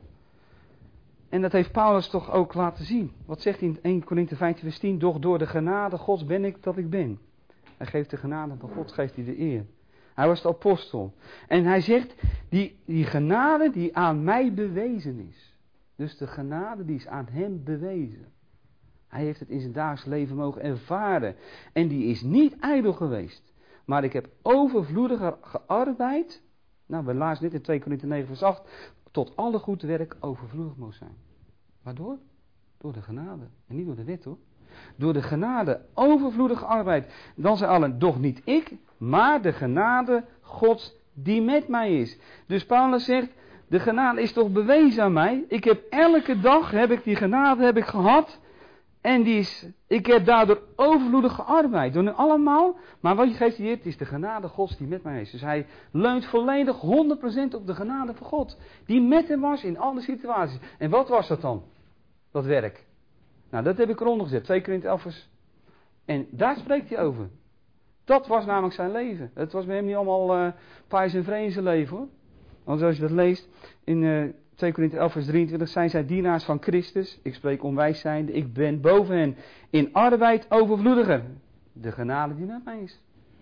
En dat heeft Paulus toch ook laten zien. Wat zegt hij in 1 Korinther 15 vers 10? Doch door de genade Gods ben ik dat ik ben. Hij geeft de genade van God, geeft hij de eer. Hij was de apostel. En hij zegt, die genade die aan mij bewezen is. Dus de genade die is aan hem bewezen. Hij heeft het in zijn dagelijks leven mogen ervaren. En die is niet ijdel geweest. Maar ik heb overvloediger gearbeid. Nou, we lazen dit in 2 Korinther 9 vers 8. Tot alle goed werk overvloedig moest zijn. Waardoor? Door de genade. En niet door de wet hoor. Door de genade overvloedige arbeid. Dan zei allen, doch niet ik, maar de genade Gods die met mij is. Dus Paulus zegt, de genade is toch bewezen aan mij. Ik heb elke dag, die genade gehad. En ik heb daardoor overvloedig gearbeid. Door allemaal. Maar wat geeft hij hier? Het is de genade Gods die met mij is. Dus hij leunt volledig 100% op de genade van God. Die met hem was in alle situaties. En wat was dat dan? Dat werk. Nou, dat heb ik eronder gezet. 2 Korinther 11 vers. En daar spreekt hij over. Dat was namelijk zijn leven. Het was bij hem niet allemaal pais en vrede in zijn leven hoor. Want als je dat leest in 2 Korinther 11 vers 23. Zijn zij dienaars van Christus. Ik spreek onwijs zijnde. Ik ben boven hen in arbeid overvloediger. De genade die met mij is.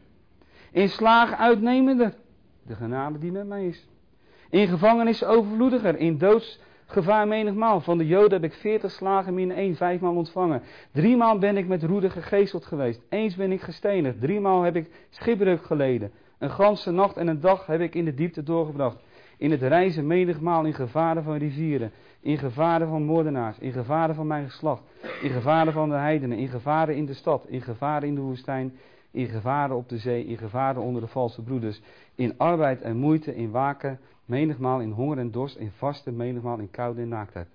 In slagen uitnemender. De genade die met mij is. In gevangenis overvloediger. In doodsgevaar menigmaal. Van de Joden heb ik 40 slagen min 1, 5 maal ontvangen. 3 maal ben ik met roede gegezeld geweest. Eens ben ik gestenigd. 3 maal heb ik schipbreuk geleden. Een ganse nacht en een dag heb ik in de diepte doorgebracht. In het reizen menigmaal in gevaren van rivieren. In gevaren van moordenaars. In gevaren van mijn geslacht. In gevaren van de heidenen. In gevaren in de stad. In gevaren in de woestijn. In gevaren op de zee. In gevaren onder de valse broeders. In arbeid en moeite. In waken. Menigmaal in honger en dorst. In vasten. Menigmaal in koude en naaktheid.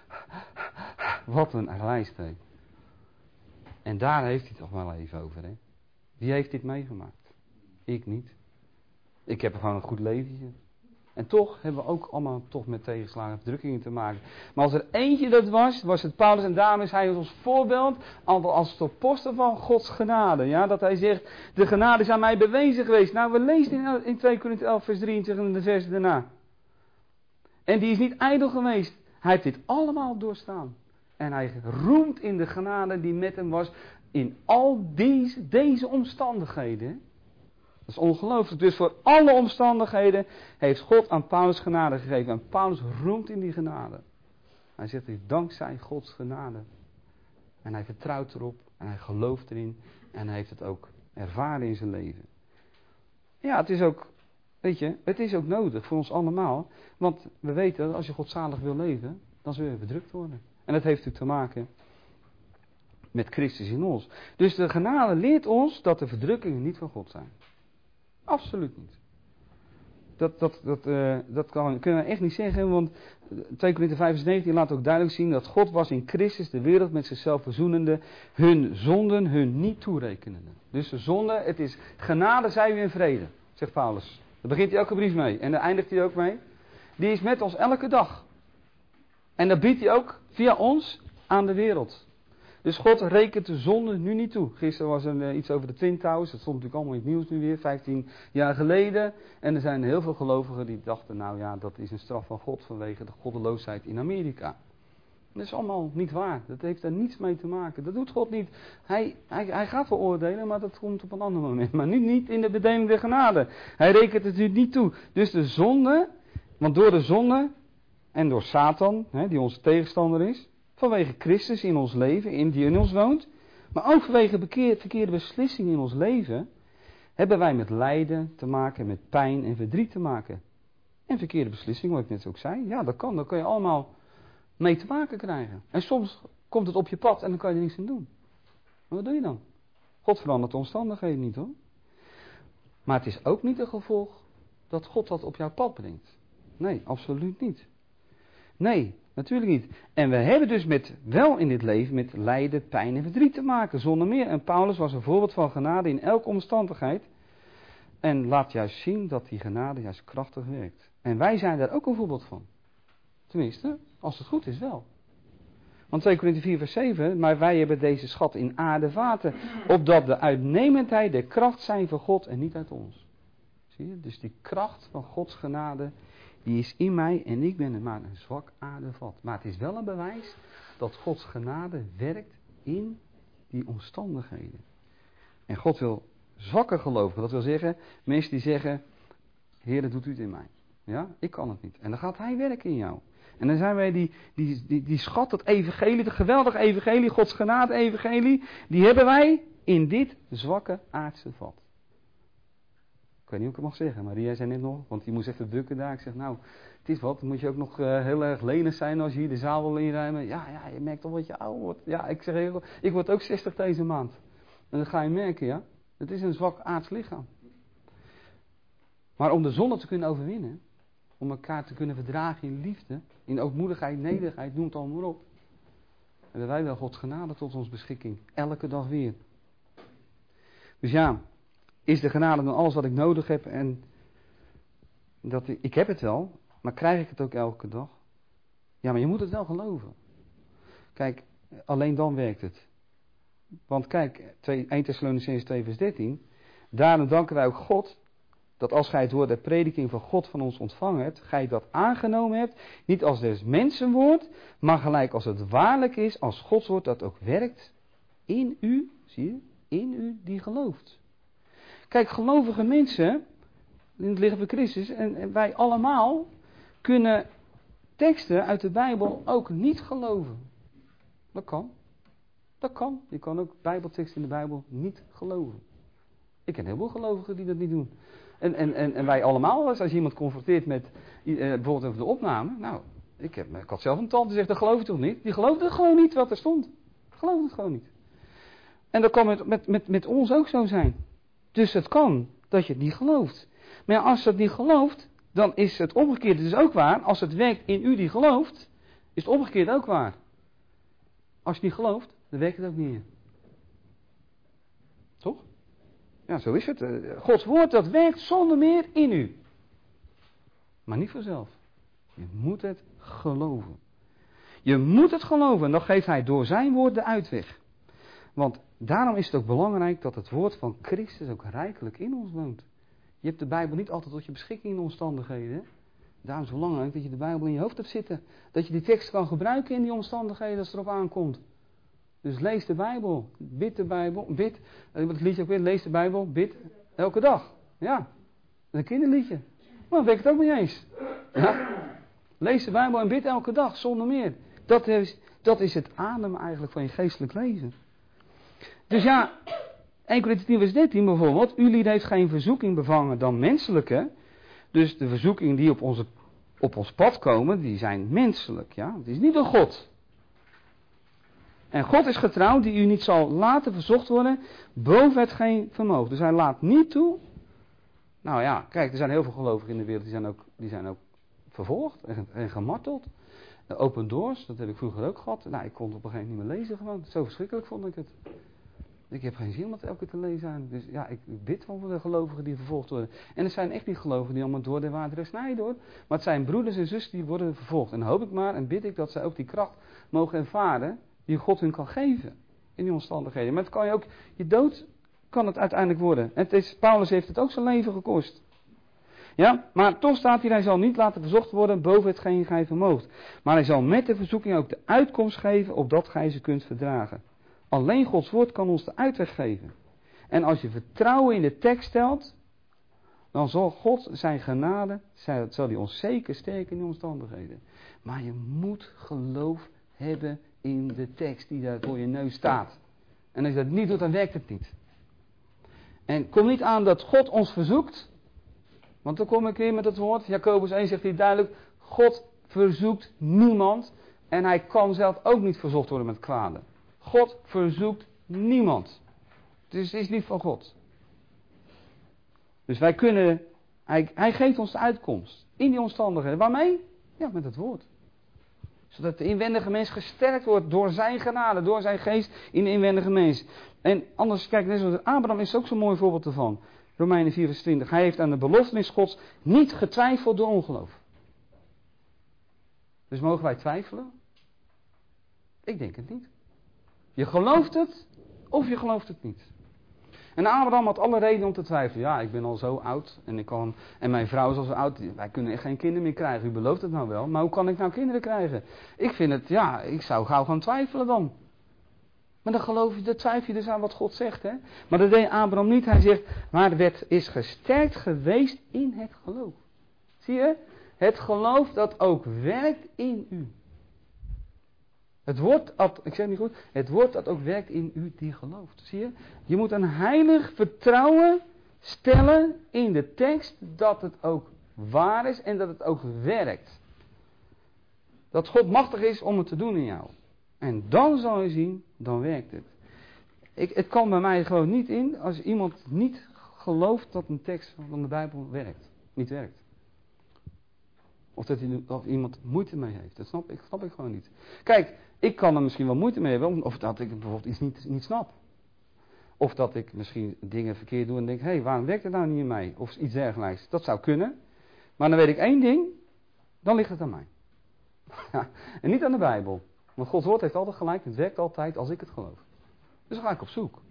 Wat een lijst hè. En daar heeft hij het toch wel even over hè. Wie heeft dit meegemaakt? Ik niet. Ik heb gewoon een goed leventje. En toch hebben we ook allemaal toch met tegenslagen en verdrukkingen te maken. Maar als er eentje dat was het Paulus. En daarom is hij ons voorbeeld als de apostel van Gods genade. Ja, dat hij zegt, de genade is aan mij bewezen geweest. Nou, we lezen in 2 Korinther 11 vers 23 en de versen daarna. En die is niet ijdel geweest. Hij heeft dit allemaal doorstaan. En hij roemt in de genade die met hem was in al deze omstandigheden. Dat is ongelooflijk. Dus voor alle omstandigheden heeft God aan Paulus genade gegeven. En Paulus roemt in die genade. Hij zegt, dankzij Gods genade En hij vertrouwt erop. En hij gelooft erin. En hij heeft het ook ervaren in zijn leven. Ja, het is ook, weet je, het is ook nodig voor ons allemaal. Want we weten dat als je godzalig wil leven, dan zul je verdrukt worden. En dat heeft natuurlijk te maken met Christus in ons. Dus de genade leert ons dat de verdrukkingen niet van God zijn. Absoluut niet. Dat kunnen we echt niet zeggen, want 2 Korinther 5 vers 19 laat ook duidelijk zien dat God was in Christus de wereld met zichzelf verzoenende, hun zonden hun niet toerekenende. Dus de zonde, het is genade zij u in vrede, zegt Paulus. Daar begint hij elke brief mee en daar eindigt hij ook mee. Die is met ons elke dag. En dat biedt hij ook via ons aan de wereld. Dus God rekent de zonde nu niet toe. Gisteren was er iets over de Twin Towers. Dat stond natuurlijk allemaal in het nieuws nu weer, 15 jaar geleden. En er zijn heel veel gelovigen die dachten, nou ja, dat is een straf van God vanwege de goddeloosheid in Amerika. Dat is allemaal niet waar. Dat heeft daar niets mee te maken. Dat doet God niet. Hij gaat veroordelen, maar dat komt op een ander moment. Maar niet in de bedeling der genade. Hij rekent het u niet toe. Dus de zonde, want door de zonde en door Satan, die onze tegenstander is, vanwege Christus in ons leven, die in ons woont, maar ook vanwege verkeerde beslissingen in ons leven, hebben wij met lijden te maken, met pijn en verdriet te maken. En verkeerde beslissingen, wat ik net ook zei, ja, dat kan. Daar kun je allemaal mee te maken krijgen. En soms komt het op je pad en dan kan je er niets aan doen. Maar wat doe je dan? God verandert de omstandigheden niet, hoor. Maar het is ook niet een gevolg dat God dat op jouw pad brengt. Nee, absoluut niet. Nee, natuurlijk niet. En we hebben dus wel in dit leven met lijden, pijn en verdriet te maken, zonder meer. En Paulus was een voorbeeld van genade in elke omstandigheid. En laat juist zien dat die genade juist krachtig werkt. En wij zijn daar ook een voorbeeld van. Tenminste, als het goed is wel. Want 2 Korinther 4 vers 7, maar wij hebben deze schat in aardevaten, opdat de uitnemendheid de kracht zijn van God en niet uit ons. Zie je? Dus die kracht van Gods genade, die is in mij en ik ben maar een zwak aardevat. Maar het is wel een bewijs dat Gods genade werkt in die omstandigheden. En God wil zwakke gelovigen, dat wil zeggen, mensen die zeggen, Heer, doet u het in mij. Ja, ik kan het niet. En dan gaat Hij werken in jou. En dan zijn wij die schat, dat evangelie, het geweldige evangelie, Gods genade evangelie, die hebben wij in dit zwakke aardse vat. Ik weet niet hoe ik het mag zeggen, Maria zei net nog, want die moest even bukken daar. Ik zeg, nou, het is wat, dan moet je ook nog heel erg lenig zijn als je hier de zaal wil inruimen. Ja, je merkt toch dat je oud wordt. Ja, ik zeg, ik word ook 60 deze maand. En dat ga je merken, ja. Het is een zwak aards lichaam. Maar om de zonde te kunnen overwinnen, om elkaar te kunnen verdragen in liefde, in ootmoedigheid, nederigheid, noem het allemaal maar op, hebben wij wel Gods genade tot ons beschikking. Elke dag weer. Dus ja, is de genade dan alles wat ik nodig heb en ik heb het wel, maar krijg ik het ook elke dag? Ja, maar je moet het wel geloven. Kijk, alleen dan werkt het. Want kijk, 1 Thessalonicenzen 2 vers 13, daarom danken wij ook God, dat als gij het woord der prediking van God van ons ontvangen hebt, gij dat aangenomen hebt, niet als des mensen woord, maar gelijk als het waarlijk is, als Gods woord dat ook werkt in u, zie je, in u die gelooft. Kijk, gelovige mensen, in het lichaam van Christus, en wij allemaal, kunnen teksten uit de Bijbel ook niet geloven. Dat kan. Dat kan. Je kan ook Bijbelteksten in de Bijbel niet geloven. Ik ken heel veel gelovigen die dat niet doen. En wij allemaal, als je iemand confronteert met bijvoorbeeld over de opname. Nou, ik had zelf een tante die zegt, dat geloof je toch niet? Die geloofde gewoon niet wat er stond. Geloofde het gewoon niet. En dat kan met ons ook zo zijn. Dus het kan dat je het niet gelooft. Maar ja, als je het niet gelooft, dan is het omgekeerde dus ook waar. Als het werkt in u die gelooft, is het omgekeerde ook waar. Als je het niet gelooft, dan werkt het ook niet in. Toch? Ja, zo is het. Gods woord, dat werkt zonder meer in u. Maar niet vanzelf. Je moet het geloven. Je moet het geloven. En dan geeft hij door zijn woord de uitweg. Want daarom is het ook belangrijk dat het woord van Christus ook rijkelijk in ons woont. Je hebt de Bijbel niet altijd tot je beschikking in de omstandigheden. Hè? Daarom is het belangrijk dat je de Bijbel in je hoofd hebt zitten. Dat je die tekst kan gebruiken in die omstandigheden als het erop aankomt. Dus lees de Bijbel, bid de Bijbel, bid, wat het liedje ook weer, lees de Bijbel, bid elke dag. Ja, dat is een kinderliedje. Maar dat werkt het ook niet eens. Ja. Lees de Bijbel en bid elke dag, zonder meer. Dat is Dat is het adem eigenlijk van je geestelijk leven. Dus ja, 1 Korinther 10 vers 13 bijvoorbeeld. Jullie heeft geen verzoeking bevangen dan menselijke. Dus de verzoekingen die op ons pad komen, die zijn menselijk. Ja? Het is niet door God. En God is getrouw die u niet zal laten verzocht worden boven hetgeen vermoogt. Dus hij laat niet toe. Nou ja, kijk, er zijn heel veel gelovigen in de wereld die zijn ook vervolgd en gemarteld. Open doors, dat heb ik vroeger ook gehad. Nou, ik kon het op een gegeven moment niet meer lezen gewoon. Zo verschrikkelijk vond ik het. Ik heb geen zin om het elke keer te lezen aan. Dus ja, ik bid van de gelovigen die vervolgd worden. En er zijn echt niet gelovigen die allemaal door de wateren snijden hoor. Maar het zijn broeders en zussen die worden vervolgd. En dan hoop ik maar en bid ik dat zij ook die kracht mogen ervaren die God hun kan geven. In die omstandigheden. Maar het kan je ook, je dood kan het uiteindelijk worden. En Paulus heeft het ook zijn leven gekost. Ja, maar toch staat hier, hij zal niet laten verzocht worden boven hetgeen gij vermoogt. Maar hij zal met de verzoeking ook de uitkomst geven, opdat gij ze kunt verdragen. Alleen Gods woord kan ons de uitweg geven. En als je vertrouwen in de tekst stelt, dan zal God zijn genade, zal hij ons zeker sterken in die omstandigheden. Maar je moet geloof hebben in de tekst die daar voor je neus staat. En als je dat niet doet, dan werkt het niet. En kom niet aan dat God ons verzoekt. Want dan kom ik weer met het woord. Jacobus 1 zegt hier duidelijk. God verzoekt niemand. En hij kan zelf ook niet verzocht worden met kwade. God verzoekt niemand. Dus het is niet van God. Dus wij kunnen. Hij geeft ons de uitkomst. In die omstandigheden. Waarmee? Ja, met het woord. Zodat de inwendige mens gesterkt wordt door zijn genade. Door zijn geest in de inwendige mens. En anders, kijk, net zoals Abraham is ook zo'n mooi voorbeeld ervan. Romeinen 4 vers 20. Hij heeft aan de beloftenis Gods niet getwijfeld door ongeloof. Dus mogen wij twijfelen? Ik denk het niet. Je gelooft het of je gelooft het niet. En Abraham had alle reden om te twijfelen. Ja, ik ben al zo oud en mijn vrouw is al zo oud. Wij kunnen echt geen kinderen meer krijgen. U belooft het nou wel. Maar hoe kan ik nou kinderen krijgen? Ik vind het, ja, ik zou gauw gaan twijfelen dan. Maar dan twijfel je dus aan wat God zegt. Hè? Maar dat deed Abraham niet. Hij zegt, maar is gesterkt geweest in het geloof. Zie je? Het geloof dat ook werkt in u. Het woord dat ook werkt in u die gelooft. Zie je? Je moet een heilig vertrouwen stellen in de tekst dat het ook waar is en dat het ook werkt. Dat God machtig is om het te doen in jou. En dan zal je zien, dan werkt het. Het kan bij mij gewoon niet in als iemand niet gelooft dat een tekst van de Bijbel werkt. Niet werkt. Of iemand moeite mee heeft. Dat snap ik gewoon niet. Kijk, ik kan er misschien wel moeite mee hebben. Of dat ik bijvoorbeeld iets niet snap. Of dat ik misschien dingen verkeerd doe en denk, hé, waarom werkt het nou niet in mij? Of iets dergelijks. Dat zou kunnen. Maar dan weet ik één ding. Dan ligt het aan mij. En niet aan de Bijbel. Want Gods woord heeft altijd gelijk. Het werkt altijd als ik het geloof. Dus dan ga ik op zoek.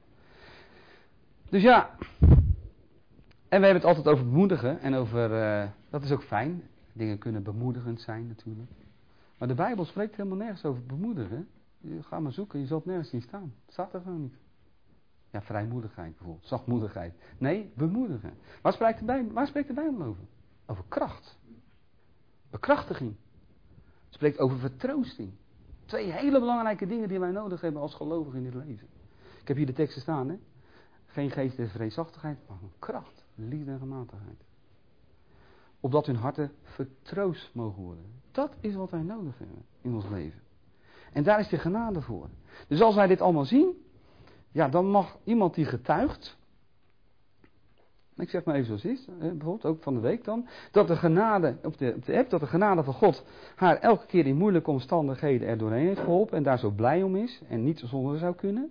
Dus ja. En we hebben het altijd over bemoedigen. En over, dat is ook fijn. Dingen kunnen bemoedigend zijn natuurlijk. Maar de Bijbel spreekt helemaal nergens over bemoedigen. Ga maar zoeken, je zult nergens zien staan. Het staat er gewoon niet. Ja, vrijmoedigheid bijvoorbeeld, zachtmoedigheid. Nee, bemoedigen. Waar spreekt de Bijbel over? Over kracht. Bekrachtiging. Het spreekt over vertroosting. 2 hele belangrijke dingen die wij nodig hebben als gelovigen in dit leven. Ik heb hier de teksten staan, hè. Geen geest der vreesachtigheid, maar kracht, liefde en gematigheid. Opdat hun harten vertroost mogen worden. Dat is wat wij nodig hebben in ons leven. En daar is de genade voor. Dus als wij dit allemaal zien, ja, dan mag iemand die getuigt, ik zeg maar even zoals het is, bijvoorbeeld ook van de week dan, dat de genade, op de app, dat de genade van God haar elke keer in moeilijke omstandigheden er doorheen heeft geholpen en daar zo blij om is en niet zonder zou kunnen,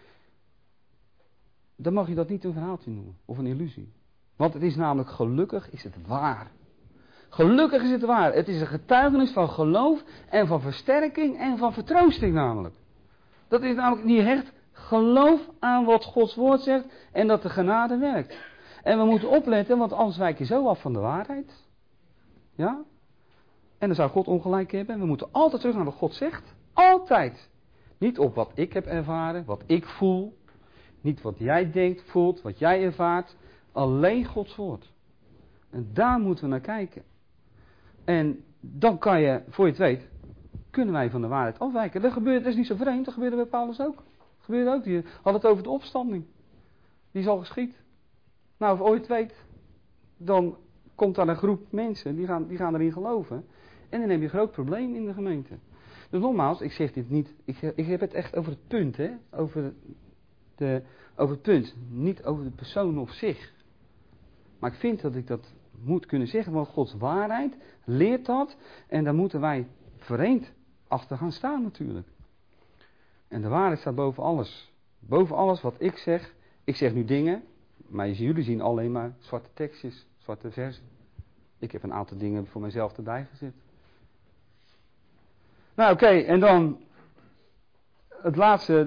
dan mag je dat niet een verhaaltje noemen of een illusie. Want het is namelijk gelukkig is het waar. Gelukkig is het waar. Het is een getuigenis van geloof en van versterking en van vertroosting namelijk. Dat is namelijk, die hecht geloof aan wat Gods woord zegt en dat de genade werkt. En we moeten opletten, want anders wijk je zo af van de waarheid. Ja? En dan zou God ongelijk hebben. En we moeten altijd terug naar wat God zegt. Altijd. Niet op wat ik heb ervaren, wat ik voel. Niet wat jij denkt, voelt, wat jij ervaart. Alleen Gods woord. En daar moeten we naar kijken. En dan kan je, voor je het weet, kunnen wij van de waarheid afwijken. Dat is niet zo vreemd, dat gebeurde bij Paulus ook. Dat gebeurde ook, die had het over de opstanding. Die is al geschied. Nou, of ooit weet, dan komt daar een groep mensen, die gaan erin geloven. En dan heb je een groot probleem in de gemeente. Dus nogmaals, ik zeg dit niet, ik heb het echt over het punt, hè. Over het punt, niet over de persoon op zich. Maar ik vind dat ik dat moet kunnen zeggen, want Gods waarheid leert dat. En daar moeten wij vereend achter gaan staan natuurlijk. En de waarheid staat boven alles. Boven alles wat ik zeg. Ik zeg nu dingen, maar jullie zien alleen maar zwarte tekstjes, zwarte versen. Ik heb een aantal dingen voor mezelf erbij gezet. Nou oké, en dan het laatste,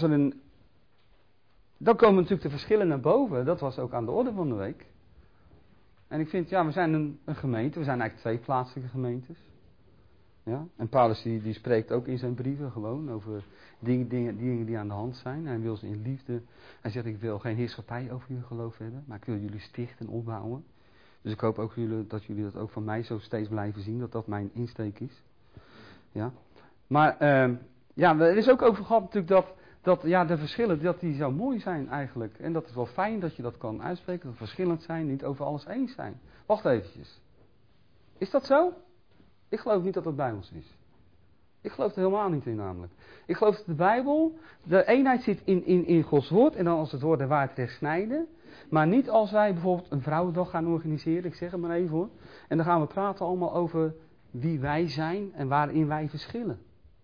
dan komen natuurlijk de verschillen naar boven. Dat was ook aan de orde van de week. En ik vind, ja, we zijn een gemeente, we zijn eigenlijk 2 plaatselijke gemeentes. Ja? En Paulus die spreekt ook in zijn brieven gewoon over dingen die aan de hand zijn. Hij wil ze in liefde. Hij zegt, ik wil geen heerschappij over jullie geloof hebben, maar ik wil jullie stichten en opbouwen. Dus ik hoop ook dat jullie dat ook van mij zo steeds blijven zien, dat dat mijn insteek is. Ja. Maar er is ook over gehad natuurlijk dat de verschillen, dat die zo mooi zijn eigenlijk. En dat is wel fijn dat je dat kan uitspreken, dat verschillend zijn, niet over alles eens zijn. Wacht eventjes. Is dat zo? Ik geloof niet dat dat bij ons is. Ik geloof er helemaal niet in namelijk. Ik geloof dat de Bijbel, de eenheid zit in Gods woord en dan als het woord de waarheid recht snijden. Maar niet als wij bijvoorbeeld een vrouwendag gaan organiseren, ik zeg het maar even hoor. En dan gaan we praten allemaal over wie wij zijn en waarin wij verschillen.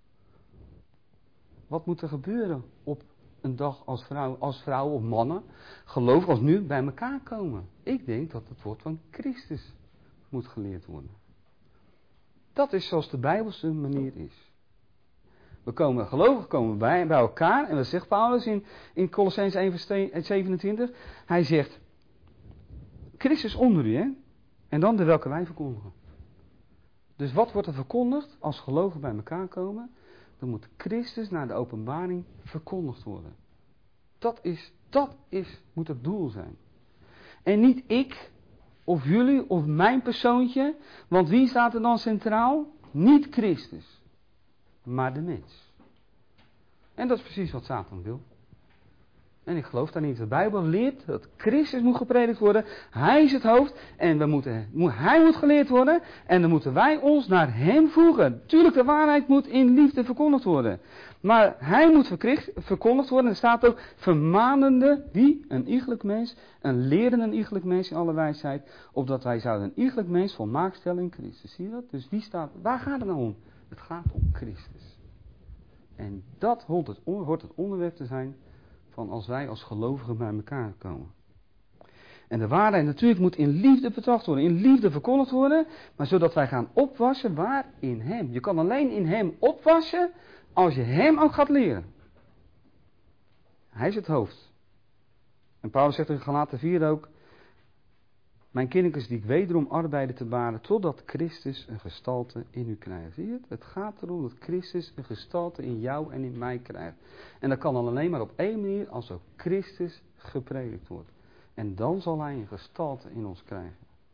Wat moet er gebeuren op een dag als vrouw of mannen, geloof als nu, bij elkaar komen? Ik denk dat het woord van Christus moet geleerd worden. Dat is zoals de Bijbelse manier is. Gelovigen komen bij elkaar. En wat zegt Paulus in Colossenzen 1 vers 27? Hij zegt, Christus onder u, hè? En dan de welke wij verkondigen. Dus wat wordt er verkondigd als gelovigen bij elkaar komen? Dan moet Christus naar de openbaring verkondigd worden. Dat moet het doel zijn. En niet ik, of jullie, of mijn persoontje. Want wie staat er dan centraal? Niet Christus, maar de mens. En dat is precies wat Satan wil. En ik geloof daar niet. De Bijbel leert dat Christus moet gepredikt worden. Hij is het hoofd. En hij moet geleerd worden. En dan moeten wij ons naar hem voegen. Tuurlijk, de waarheid moet in liefde verkondigd worden. Maar hij moet verkondigd worden. Er staat ook vermanende, wie? Een iegelijk mens. Een lerende een iegelijk mens in alle wijsheid. Opdat wij zouden een iegelijk mens volmaakt stellen in Christus. Zie je dat? Dus waar gaat het nou om? Het gaat om Christus. En dat hoort het onderwerp te zijn van als wij als gelovigen bij elkaar komen. En de waarheid natuurlijk moet in liefde betracht worden, in liefde verkondigd worden, maar zodat wij gaan opwassen waar? In hem. Je kan alleen in hem opwassen als je hem ook gaat leren. Hij is het hoofd. En Paulus zegt in Galaten 4 ook, mijn kindertjes die ik wederom arbeide te baren, totdat Christus een gestalte in u krijgt. Zie je het? Het gaat erom dat Christus een gestalte in jou en in mij krijgt. En dat kan dan alleen maar op één manier, als ook Christus gepredikt wordt. En dan zal hij een gestalte in ons krijgen.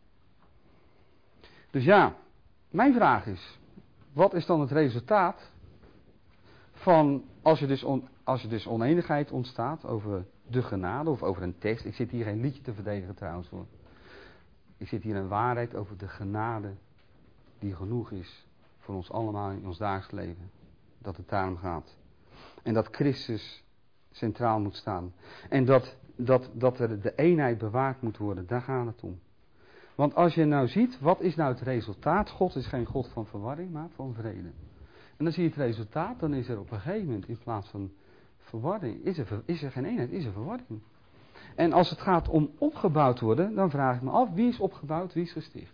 Dus ja, mijn vraag is, wat is dan het resultaat van, als je dus oneenigheid ontstaat over de genade of over een tekst. Ik zit hier geen liedje te verdedigen trouwens hoor. Ik zit hier een waarheid over de genade die genoeg is voor ons allemaal in ons dagelijks leven. Dat het daarom gaat. En dat Christus centraal moet staan. En dat er de eenheid bewaard moet worden. Daar gaat het om. Want als je nou ziet, wat is nou het resultaat? God is geen God van verwarring, maar van vrede. En dan zie je het resultaat, dan is er op een gegeven moment in plaats van verwarring, is er geen eenheid, is er verwarring. En als het gaat om opgebouwd worden, dan vraag ik me af, wie is opgebouwd, wie is gesticht?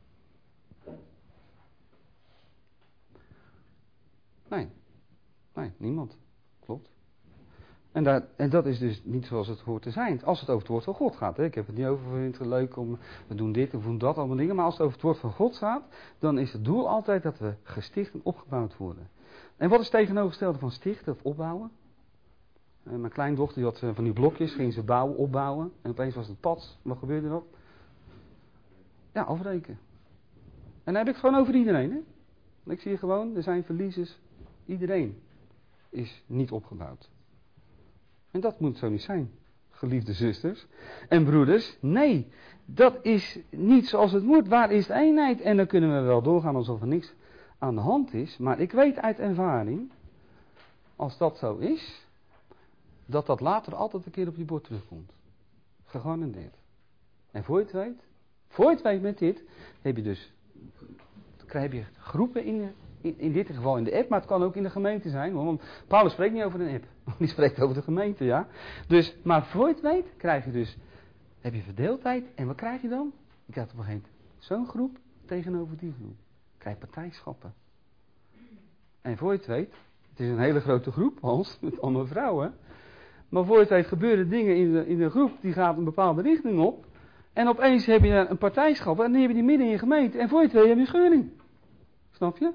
Nee, niemand. Klopt. En dat is dus niet zoals het hoort te zijn. Als het over het woord van God gaat. Hè. Ik heb het niet over, ik vind het leuk om, we doen dit, we doen dat, allemaal dingen. Maar als het over het woord van God gaat, dan is het doel altijd dat we gesticht en opgebouwd worden. En wat is het tegenovergestelde van stichten of opbouwen? Mijn kleindochter die had van die blokjes, ging ze bouwen, opbouwen. En opeens was het pad. Wat gebeurde er? Ja, afbreken. En dan heb ik het gewoon over iedereen. Hè? Ik zie gewoon, er zijn verliezers. Iedereen is niet opgebouwd. En dat moet zo niet zijn, geliefde zusters en broeders. Nee, dat is niet zoals het moet. Waar is de eenheid? En dan kunnen we wel doorgaan alsof er niks aan de hand is. Maar ik weet uit ervaring, als dat zo is, dat later altijd een keer op je bord terugkomt. Gegarandeerd. En voor je het weet met dit, heb je dus, dan heb je groepen in dit geval in de app, maar het kan ook in de gemeente zijn. Want Paulus spreekt niet over een app, die spreekt over de gemeente, ja. Dus, maar voor je het weet, krijg je dus, heb je verdeeldheid. En wat krijg je dan? Je krijgt op een gegeven moment zo'n groep tegenover die groep. Je krijgt partijschappen. En voor je het weet, het is een hele grote groep, Hans, met allemaal vrouwen. Maar voor je het weet gebeuren dingen in de groep, die gaat een bepaalde richting op. En opeens heb je een partijschap en dan heb je die midden in je gemeente. En voor je het weet heb je een scheuring. Snap je?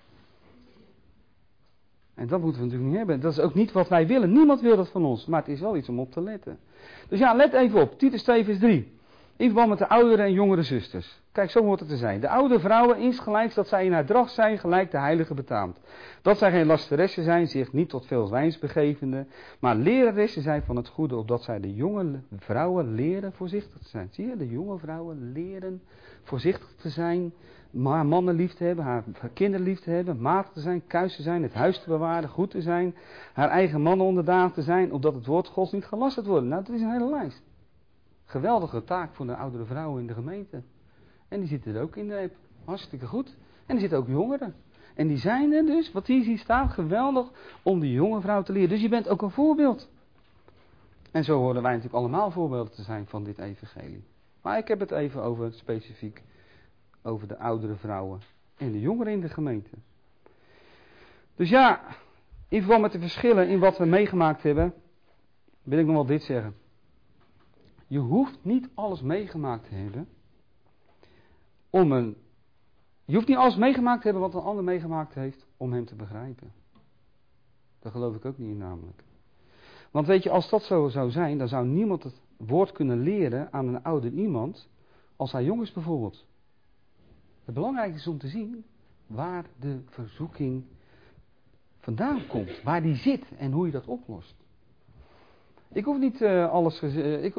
En dat moeten we natuurlijk niet hebben. Dat is ook niet wat wij willen. Niemand wil dat van ons. Maar het is wel iets om op te letten. Dus ja, let even op. Titus 2 vers 3. In verband met de oudere en jongere zusters. Kijk, zo hoort het te zijn. De oude vrouwen insgelijks dat zij in haar dracht zijn, gelijk de heilige betaamt. Dat zij geen lasteressen zijn, zich niet tot veel wijns begevende, maar leraressen zijn van het goede, opdat zij de jonge vrouwen leren voorzichtig te zijn. Zie je, de jonge vrouwen leren voorzichtig te zijn, haar mannen lief te hebben, haar kinderen lief te hebben, matig te zijn, kuis te zijn, het huis te bewaren, goed te zijn, haar eigen mannen onderdaan te zijn, opdat het woord Gods niet gelasterd wordt. Nou, dat is een hele lijst. Geweldige taak voor de oudere vrouwen in de gemeente. En die zitten er ook in de app. Hartstikke goed. En er zitten ook jongeren. En die zijn er dus, wat hier ziet staan, geweldig om die jonge vrouw te leren. Dus je bent ook een voorbeeld. En zo horen wij natuurlijk allemaal voorbeelden te zijn van dit evangelie. Maar ik heb het even over, specifiek, over de oudere vrouwen en de jongeren in de gemeente. Dus ja, in verband met de verschillen in wat we meegemaakt hebben, wil ik nog wel dit zeggen. Je hoeft niet alles meegemaakt te hebben je hoeft niet alles meegemaakt te hebben wat een ander meegemaakt heeft om hem te begrijpen. Daar geloof ik ook niet in namelijk. Want weet je, als dat zo zou zijn, dan zou niemand het woord kunnen leren aan een ouder iemand als hij jong is bijvoorbeeld. Het belangrijkste is om te zien waar de verzoeking vandaan komt, waar die zit en hoe je dat oplost. Ik hoef niet alles ik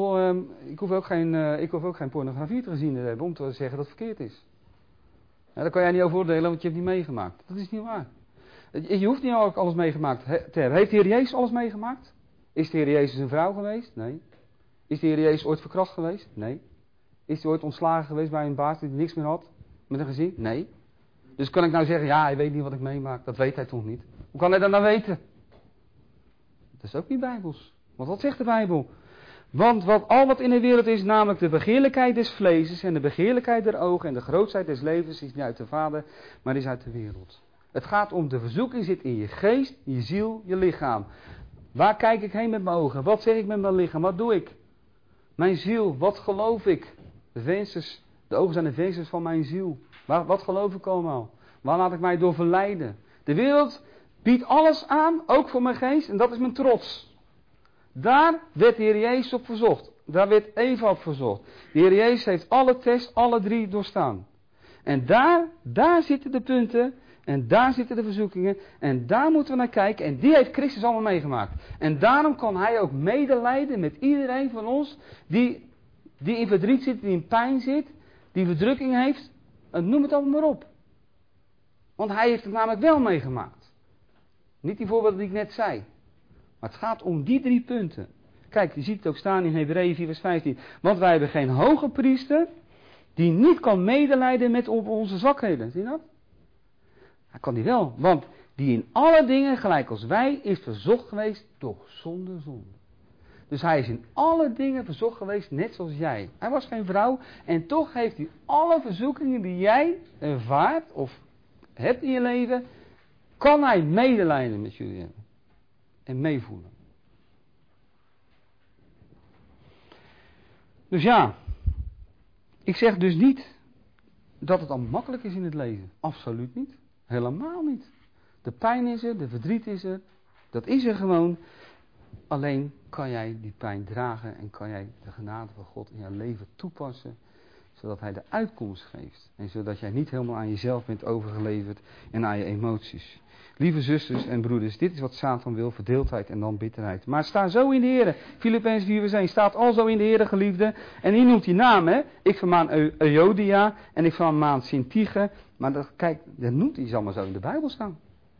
hoef ook geen pornografie te gezien te hebben om te zeggen dat het verkeerd is. Ja, daar kan jij niet over oordelen, want je hebt niet meegemaakt. Dat is niet waar. Je hoeft niet alles meegemaakt te hebben. Heeft de Heer Jezus alles meegemaakt? Is de Heer Jezus een vrouw geweest? Nee. Is de Heer Jezus ooit verkracht geweest? Nee. Is hij ooit ontslagen geweest bij een baas die niks meer had met een gezin? Nee. Dus kan ik nou zeggen, ja, hij weet niet wat ik meemaak. Dat weet hij toch niet? Hoe kan hij dat nou weten? Dat is ook niet bijbels. Want wat zegt de Bijbel? Want wat in de wereld is, namelijk de begeerlijkheid des vleeses en de begeerlijkheid der ogen en de grootheid des levens, is niet uit de Vader, maar is uit de wereld. Het gaat om de verzoeking zit in je geest, je ziel, je lichaam. Waar kijk ik heen met mijn ogen? Wat zeg ik met mijn lichaam? Wat doe ik? Mijn ziel, wat geloof ik? De ogen zijn de vensters van mijn ziel. Wat geloof ik allemaal? Waar laat ik mij door verleiden? De wereld biedt alles aan, ook voor mijn geest, en dat is mijn trots. Daar werd de Heer Jezus op verzocht. Daar werd Eva op verzocht. De Heer Jezus heeft alle tests, alle 3 doorstaan. En daar zitten de punten. En daar zitten de verzoekingen. En daar moeten we naar kijken. En die heeft Christus allemaal meegemaakt. En daarom kan hij ook medelijden met iedereen van ons. Die in verdriet zit, die in pijn zit. Die verdrukking heeft. Noem het allemaal maar op. Want hij heeft het namelijk wel meegemaakt. Niet die voorbeelden die ik net zei. Maar het gaat om die 3 punten. Kijk, je ziet het ook staan in Hebreeën 4 vers 15. Want wij hebben geen hoge priester die niet kan medelijden met onze zwakheden. Zie je dat? Hij kan die wel. Want die in alle dingen, gelijk als wij, is verzocht geweest, doch zonder zonde. Dus hij is in alle dingen verzocht geweest, net zoals jij. Hij was geen vrouw en toch heeft hij alle verzoekingen die jij ervaart of hebt in je leven, kan hij medelijden met jullie hebben. En meevoelen. Dus ja, ik zeg dus niet dat het allemaal makkelijk is in het leven. Absoluut niet. Helemaal niet. De pijn is er, de verdriet is er. Dat is er gewoon. Alleen kan jij die pijn dragen en kan jij de genade van God in jouw leven toepassen. Zodat hij de uitkomst geeft. En zodat jij niet helemaal aan jezelf bent overgeleverd en aan je emoties. Lieve zusters en broeders, dit is wat Satan wil, verdeeldheid en dan bitterheid. Maar sta zo in de Heer. Filippenzen 4 vers 1 staat al zo in de Heer, geliefde. En hier noemt hij naam, hè. Ik vermaan Euodia en ik vermaan Syntyche. Maar kijk, dat noemt hij allemaal zo in de Bijbel staan.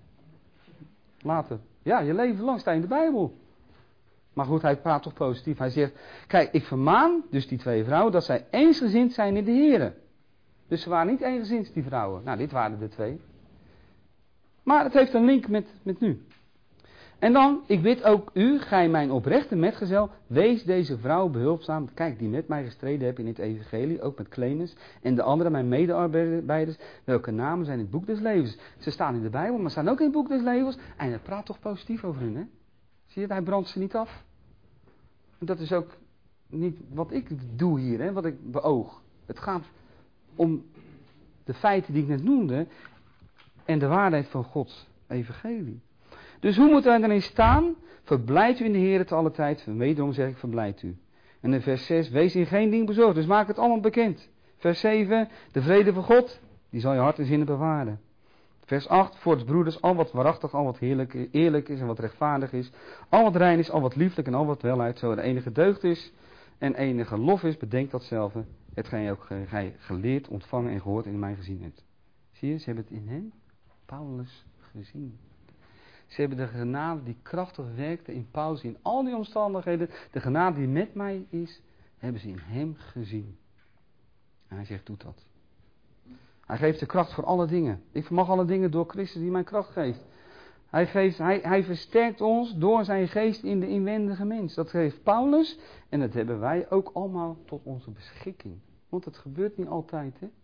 Later. Ja, je leven lang staat in de Bijbel. Maar goed, hij praat toch positief. Hij zegt, kijk, ik vermaan dus die twee vrouwen dat zij eensgezind zijn in de Heer. Dus ze waren niet eensgezind, die vrouwen. Nou, dit waren de twee. Maar het heeft een link met nu. En dan, ik bid ook u, gij mijn oprechte metgezel, wees deze vrouw behulpzaam. Kijk, die met mij gestreden heb in het evangelie, ook met Clemens. En de andere, mijn medearbeiders, welke namen zijn in het boek des levens. Ze staan in de Bijbel, maar staan ook in het boek des levens. En hij praat toch positief over hun, hè? Zie je, hij brandt ze niet af. En dat is ook niet wat ik doe hier, hè, wat ik beoog. Het gaat om de feiten die ik net noemde en de waarheid van Gods evangelie. Dus hoe moeten wij erin staan? Verblijdt u in de Heer te alle tijd. Wederom zeg ik, verblijdt u. En in vers 6, wees in geen ding bezorgd. Dus maak het allemaal bekend. Vers 7, de vrede van God, die zal je hart en zinnen bewaren. Vers 8, voorts broeders, al wat waarachtig, al wat eerlijk is en wat rechtvaardig is. Al wat rein is, al wat lieflijk en al wat welheid, zo er enige deugd is en enige lof is, bedenk datzelfde. Hetgeen je ook geleerd, ontvangen en gehoord en in mij gezien hebt. Zie je, ze hebben het in hem, Paulus, gezien. Ze hebben de genade die krachtig werkte in Paulus, in al die omstandigheden. De genade die met mij is, hebben ze in hem gezien. En hij zegt, doe dat. Hij geeft de kracht voor alle dingen. Ik vermag alle dingen door Christus die mij kracht geeft. Hij versterkt ons door zijn geest in de inwendige mens. Dat geeft Paulus en dat hebben wij ook allemaal tot onze beschikking. Want het gebeurt niet altijd, hè.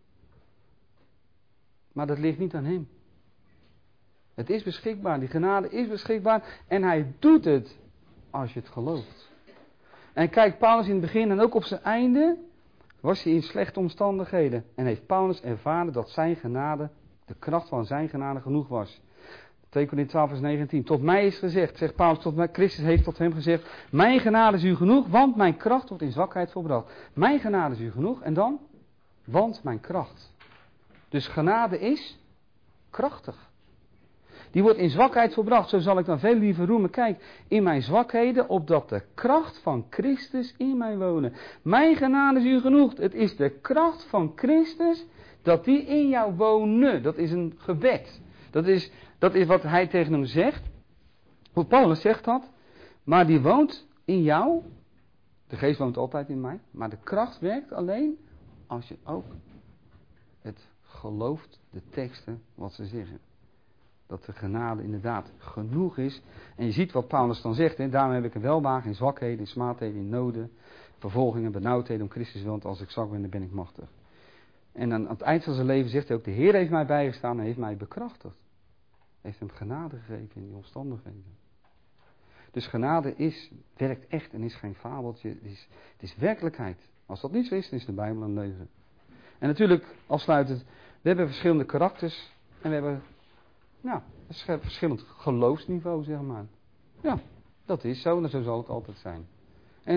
Maar dat ligt niet aan hem. Het is beschikbaar, die genade is beschikbaar en hij doet het als je het gelooft. En kijk, Paulus in het begin en ook op zijn einde was hij in slechte omstandigheden. En heeft Paulus ervaren dat zijn genade, de kracht van zijn genade genoeg was. 2 Korinthe 12 vers 19. Tot mij is gezegd, zegt Paulus, Christus heeft tot hem gezegd, mijn genade is u genoeg, want mijn kracht wordt in zwakheid volbracht. Mijn genade is u genoeg en dan? Want mijn kracht. Dus genade is krachtig. Die wordt in zwakheid volbracht. Zo zal ik dan veel liever roemen. Kijk, in mijn zwakheden, opdat de kracht van Christus in mij wonen. Mijn genade is u genoeg. Het is de kracht van Christus, dat die in jou wonen. Dat is een gebed. Dat is wat hij tegen hem zegt. Hoe Paulus zegt dat. Maar die woont in jou. De geest woont altijd in mij. Maar de kracht werkt alleen als je ook het gelooft, de teksten, wat ze zeggen. Dat de genade inderdaad genoeg is. En je ziet wat Paulus dan zegt. Hè? Daarom heb ik een welbehagen in zwakheden, in smaadheden, in noden, vervolgingen, benauwdheden om Christus wil. Want als ik zwak ben, dan ben ik machtig. En aan het eind van zijn leven zegt hij ook, de Heer heeft mij bijgestaan en heeft mij bekrachtigd. Heeft hem genade gegeven in die omstandigheden. Dus genade werkt echt en is geen fabeltje. Het is werkelijkheid. Als dat niet zo is, dan is de Bijbel een leugen. En natuurlijk, afsluitend, we hebben verschillende karakters. En we hebben een verschillend geloofsniveau, zeg maar. Ja, dat is zo en zo zal het altijd zijn. En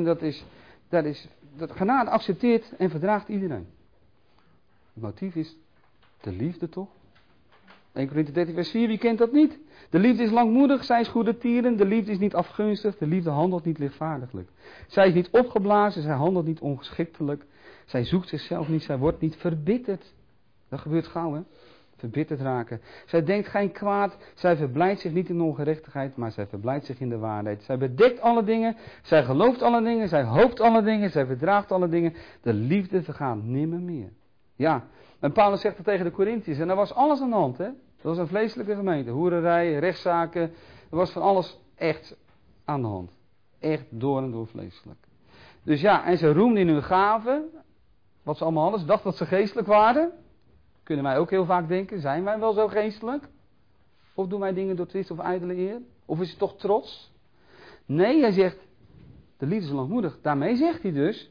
dat genade accepteert en verdraagt iedereen. Het motief is de liefde toch? 1 Korinthe 13 vers 4, wie kent dat niet? De liefde is langmoedig, zij is goedertieren, de liefde is niet afgunstig, de liefde handelt niet lichtvaardiglijk. Zij is niet opgeblazen, zij handelt niet ongeschiktelijk, zij zoekt zichzelf niet, zij wordt niet verbitterd. Dat gebeurt gauw, hè? Verbitterd raken. Zij denkt geen kwaad, zij verblijdt zich niet in ongerechtigheid, maar zij verblijdt zich in de waarheid. Zij bedekt alle dingen, zij gelooft alle dingen, zij hoopt alle dingen, zij verdraagt alle dingen. De liefde vergaat nimmer meer. Ja, en Paulus zegt dat tegen de Corinthiërs en daar was alles aan de hand, hè? Dat was een vleeselijke gemeente, hoererij, rechtszaken, er was van alles echt aan de hand. Echt door en door vleeselijk. Dus ja, en ze roemden in hun gaven, wat ze allemaal hadden, ze dachten dat ze geestelijk waren. Kunnen wij ook heel vaak denken, zijn wij wel zo geestelijk? Of doen wij dingen door twist of ijdele eer? Of is het toch trots? Nee, hij zegt, de liefde is langmoedig. Daarmee zegt hij dus,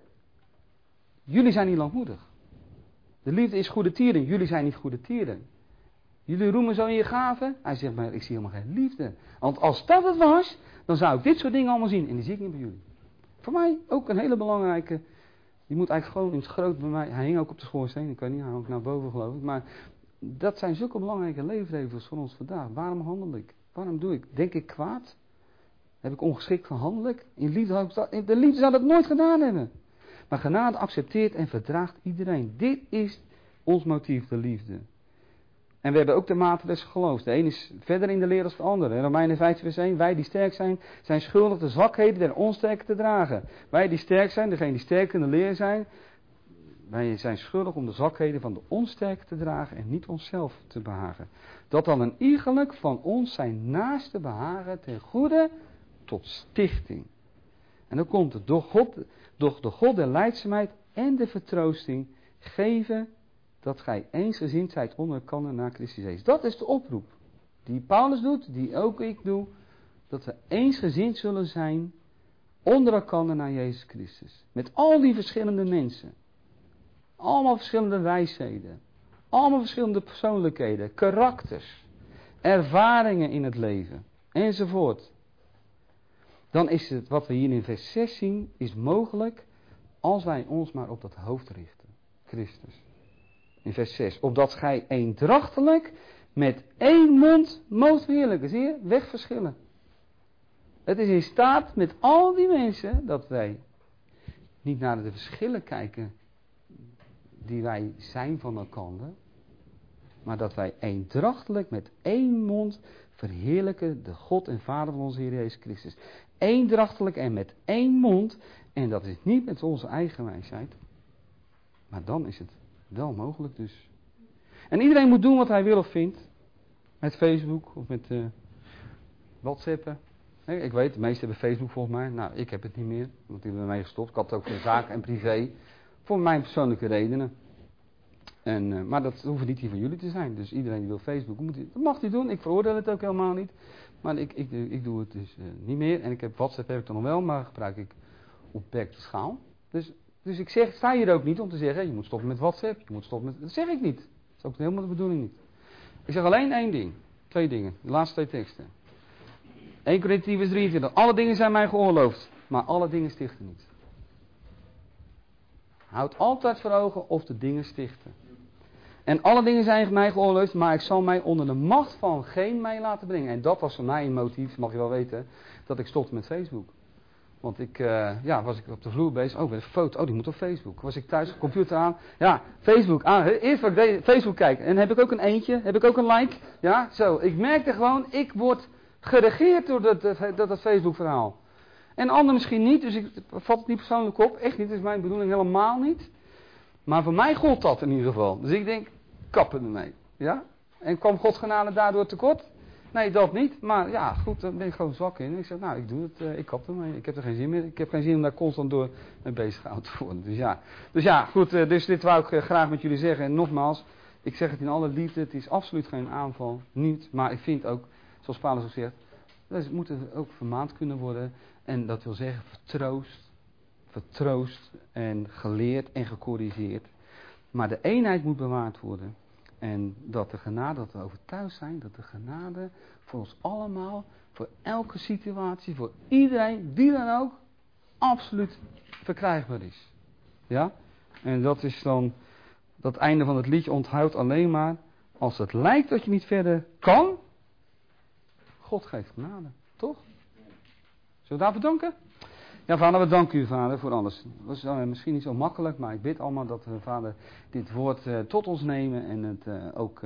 jullie zijn niet langmoedig. De liefde is goedertieren, jullie zijn niet goedertieren. Jullie roemen zo in je gaven. Hij zegt, maar ik zie helemaal geen liefde. Want als dat het was, dan zou ik dit soort dingen allemaal zien. En die zie ik niet bij jullie. Voor mij ook een hele belangrijke Die moet eigenlijk gewoon in het groot bij mij. Hij hing ook op de schoorsteen. Ik weet niet, hij hangt naar boven geloof ik. Maar dat zijn zulke belangrijke leefregels voor ons vandaag. Waarom handel ik? Waarom doe ik? Denk ik kwaad? Heb ik ongeschikt gehandeld? In de liefde zou dat nooit gedaan hebben. Maar genade accepteert en verdraagt iedereen. Dit is ons motief, de liefde. En we hebben ook de mate des geloofs. De een is verder in de leer als de ander. In Romeinen 5 vers 1. Wij die sterk zijn, zijn schuldig de zwakheden der onsterken te dragen. Wij die sterk zijn, degene die sterk in de leer zijn. Wij zijn schuldig om de zwakheden van de onsterken te dragen en niet onszelf te behagen. Dat dan een iegelijk van ons zijn naaste behagen ten goede tot stichting. En dan komt het, doch de God der lijdzaamheid en de vertroosting geven dat gij eensgezind zijt onder elkander naar Christus Jezus. Dat is de oproep die Paulus doet, die ook ik doe, dat we eensgezind zullen zijn onder elkander naar Jezus Christus. Met al die verschillende mensen. Allemaal verschillende wijsheden. Allemaal verschillende persoonlijkheden, karakters, ervaringen in het leven, enzovoort. Dan is het, wat we hier in vers 6 zien, is mogelijk als wij ons maar op dat hoofd richten. Christus. In vers 6. Opdat gij eendrachtelijk met één mond moogt verheerlijken. Zie je? Wegverschillen. Het is in staat met al die mensen dat wij niet naar de verschillen kijken die wij zijn van elkaar, maar dat wij eendrachtelijk met één mond verheerlijken de God en Vader van onze Heer Jezus Christus. Eendrachtelijk en met één mond, en dat is niet met onze eigen wijsheid, maar dan is het wel mogelijk dus. En iedereen moet doen wat hij wil of vindt, met Facebook of met WhatsAppen. Ik weet, de meesten hebben Facebook volgens mij. Nou, ik heb het niet meer, want ik ben ermee gestopt. Ik had het ook voor zaak en privé, voor mijn persoonlijke redenen. Maar dat hoeft niet hier van jullie te zijn. Dus iedereen die wil Facebook, dat mag hij doen. Ik veroordeel het ook helemaal niet. Maar ik doe het dus niet meer. En ik heb WhatsApp heb ik dan nog wel, maar gebruik ik op beperkte schaal. Dus ik sta hier ook niet om te zeggen, je moet stoppen met WhatsApp. Je moet stoppen met, dat zeg ik niet. Dat is ook helemaal de bedoeling niet. Ik zeg alleen één ding. 2 dingen. De laatste 2 teksten. 1 Korintiërs 23. Alle dingen zijn mij geoorloofd, maar alle dingen stichten niet. Houd altijd voor ogen of de dingen stichten. En alle dingen zijn mij geoorloofd, maar ik zal mij onder de macht van geen mij laten brengen. En dat was voor mij een motief, mag je wel weten, dat ik stopte met Facebook. Want was ik op de vloer bezig, met een foto, die moet op Facebook. Was ik thuis, computer aan, Facebook aan. Eerst wat ik deed, Facebook kijken. En heb ik ook een eentje, heb ik ook een like. Ja, zo. Ik merkte gewoon, ik word geregeerd door dat Facebook verhaal. En anderen misschien niet, dus ik vat het niet persoonlijk op. Echt niet, dat is mijn bedoeling helemaal niet. Maar voor mij gold dat in ieder geval. Dus ik denk, kappen ermee. Ja? En kwam Gods genade daardoor tekort? Nee, dat niet. Maar ja, goed, daar ben ik gewoon zwak in. Ik zeg, nou, ik doe het, ik kap ermee. Ik heb er geen zin meer. Ik heb geen zin om daar constant door mee bezig gehouden te worden. Dus ja, goed, dus dit wou ik graag met jullie zeggen. En nogmaals, ik zeg het in alle liefde, het is absoluut geen aanval. Niet, maar ik vind ook, zoals Paulus ook zegt, we moeten ook vermaand kunnen worden. En dat wil zeggen vertroost en geleerd en gecorrigeerd. Maar de eenheid moet bewaard worden. En dat de genade, dat we overtuigd zijn, dat de genade voor ons allemaal, voor elke situatie, voor iedereen, wie dan ook, absoluut verkrijgbaar is. Ja? En dat is dan, dat einde van het liedje onthoudt alleen maar, als het lijkt dat je niet verder kan, God geeft genade. Toch? Zullen we daarvoor danken? Ja, Vader, we danken u, Vader, voor alles. Het was misschien niet zo makkelijk, maar ik bid allemaal dat we, Vader, dit woord tot ons nemen en het ook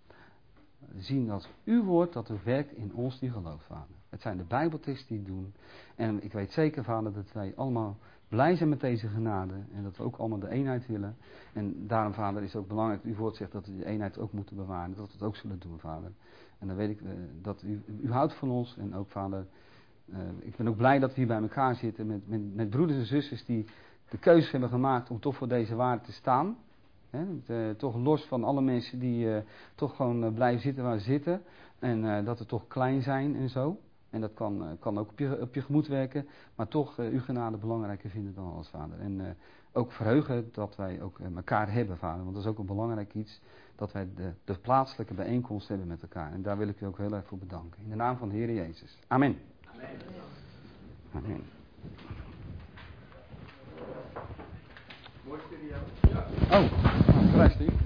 zien dat uw woord, dat er werkt in ons die gelooft, Vader. Het zijn de Bijbelteksten die het doen. En ik weet zeker, Vader, dat wij allemaal blij zijn met deze genade en dat we ook allemaal de eenheid willen. En daarom, Vader, is het ook belangrijk, uw woord zegt dat we die eenheid ook moeten bewaren, dat we het ook zullen doen, Vader. En dan weet ik dat u houdt van ons en ook, Vader, ik ben ook blij dat we hier bij elkaar zitten met broeders en zusters die de keuze hebben gemaakt om toch voor deze waarde te staan. Toch los van alle mensen die toch gewoon blijven zitten waar ze zitten. En dat we toch klein zijn en zo. En dat kan ook op je gemoed werken. Maar toch uw genade belangrijker vinden dan alles, Vader. En ook verheugen dat wij ook elkaar hebben, Vader. Want dat is ook een belangrijk iets. Dat wij de plaatselijke bijeenkomst hebben met elkaar. En daar wil ik u ook heel erg voor bedanken. In de naam van de Heer Jezus. Amen. Amen. video. Oh, nou, prijs die.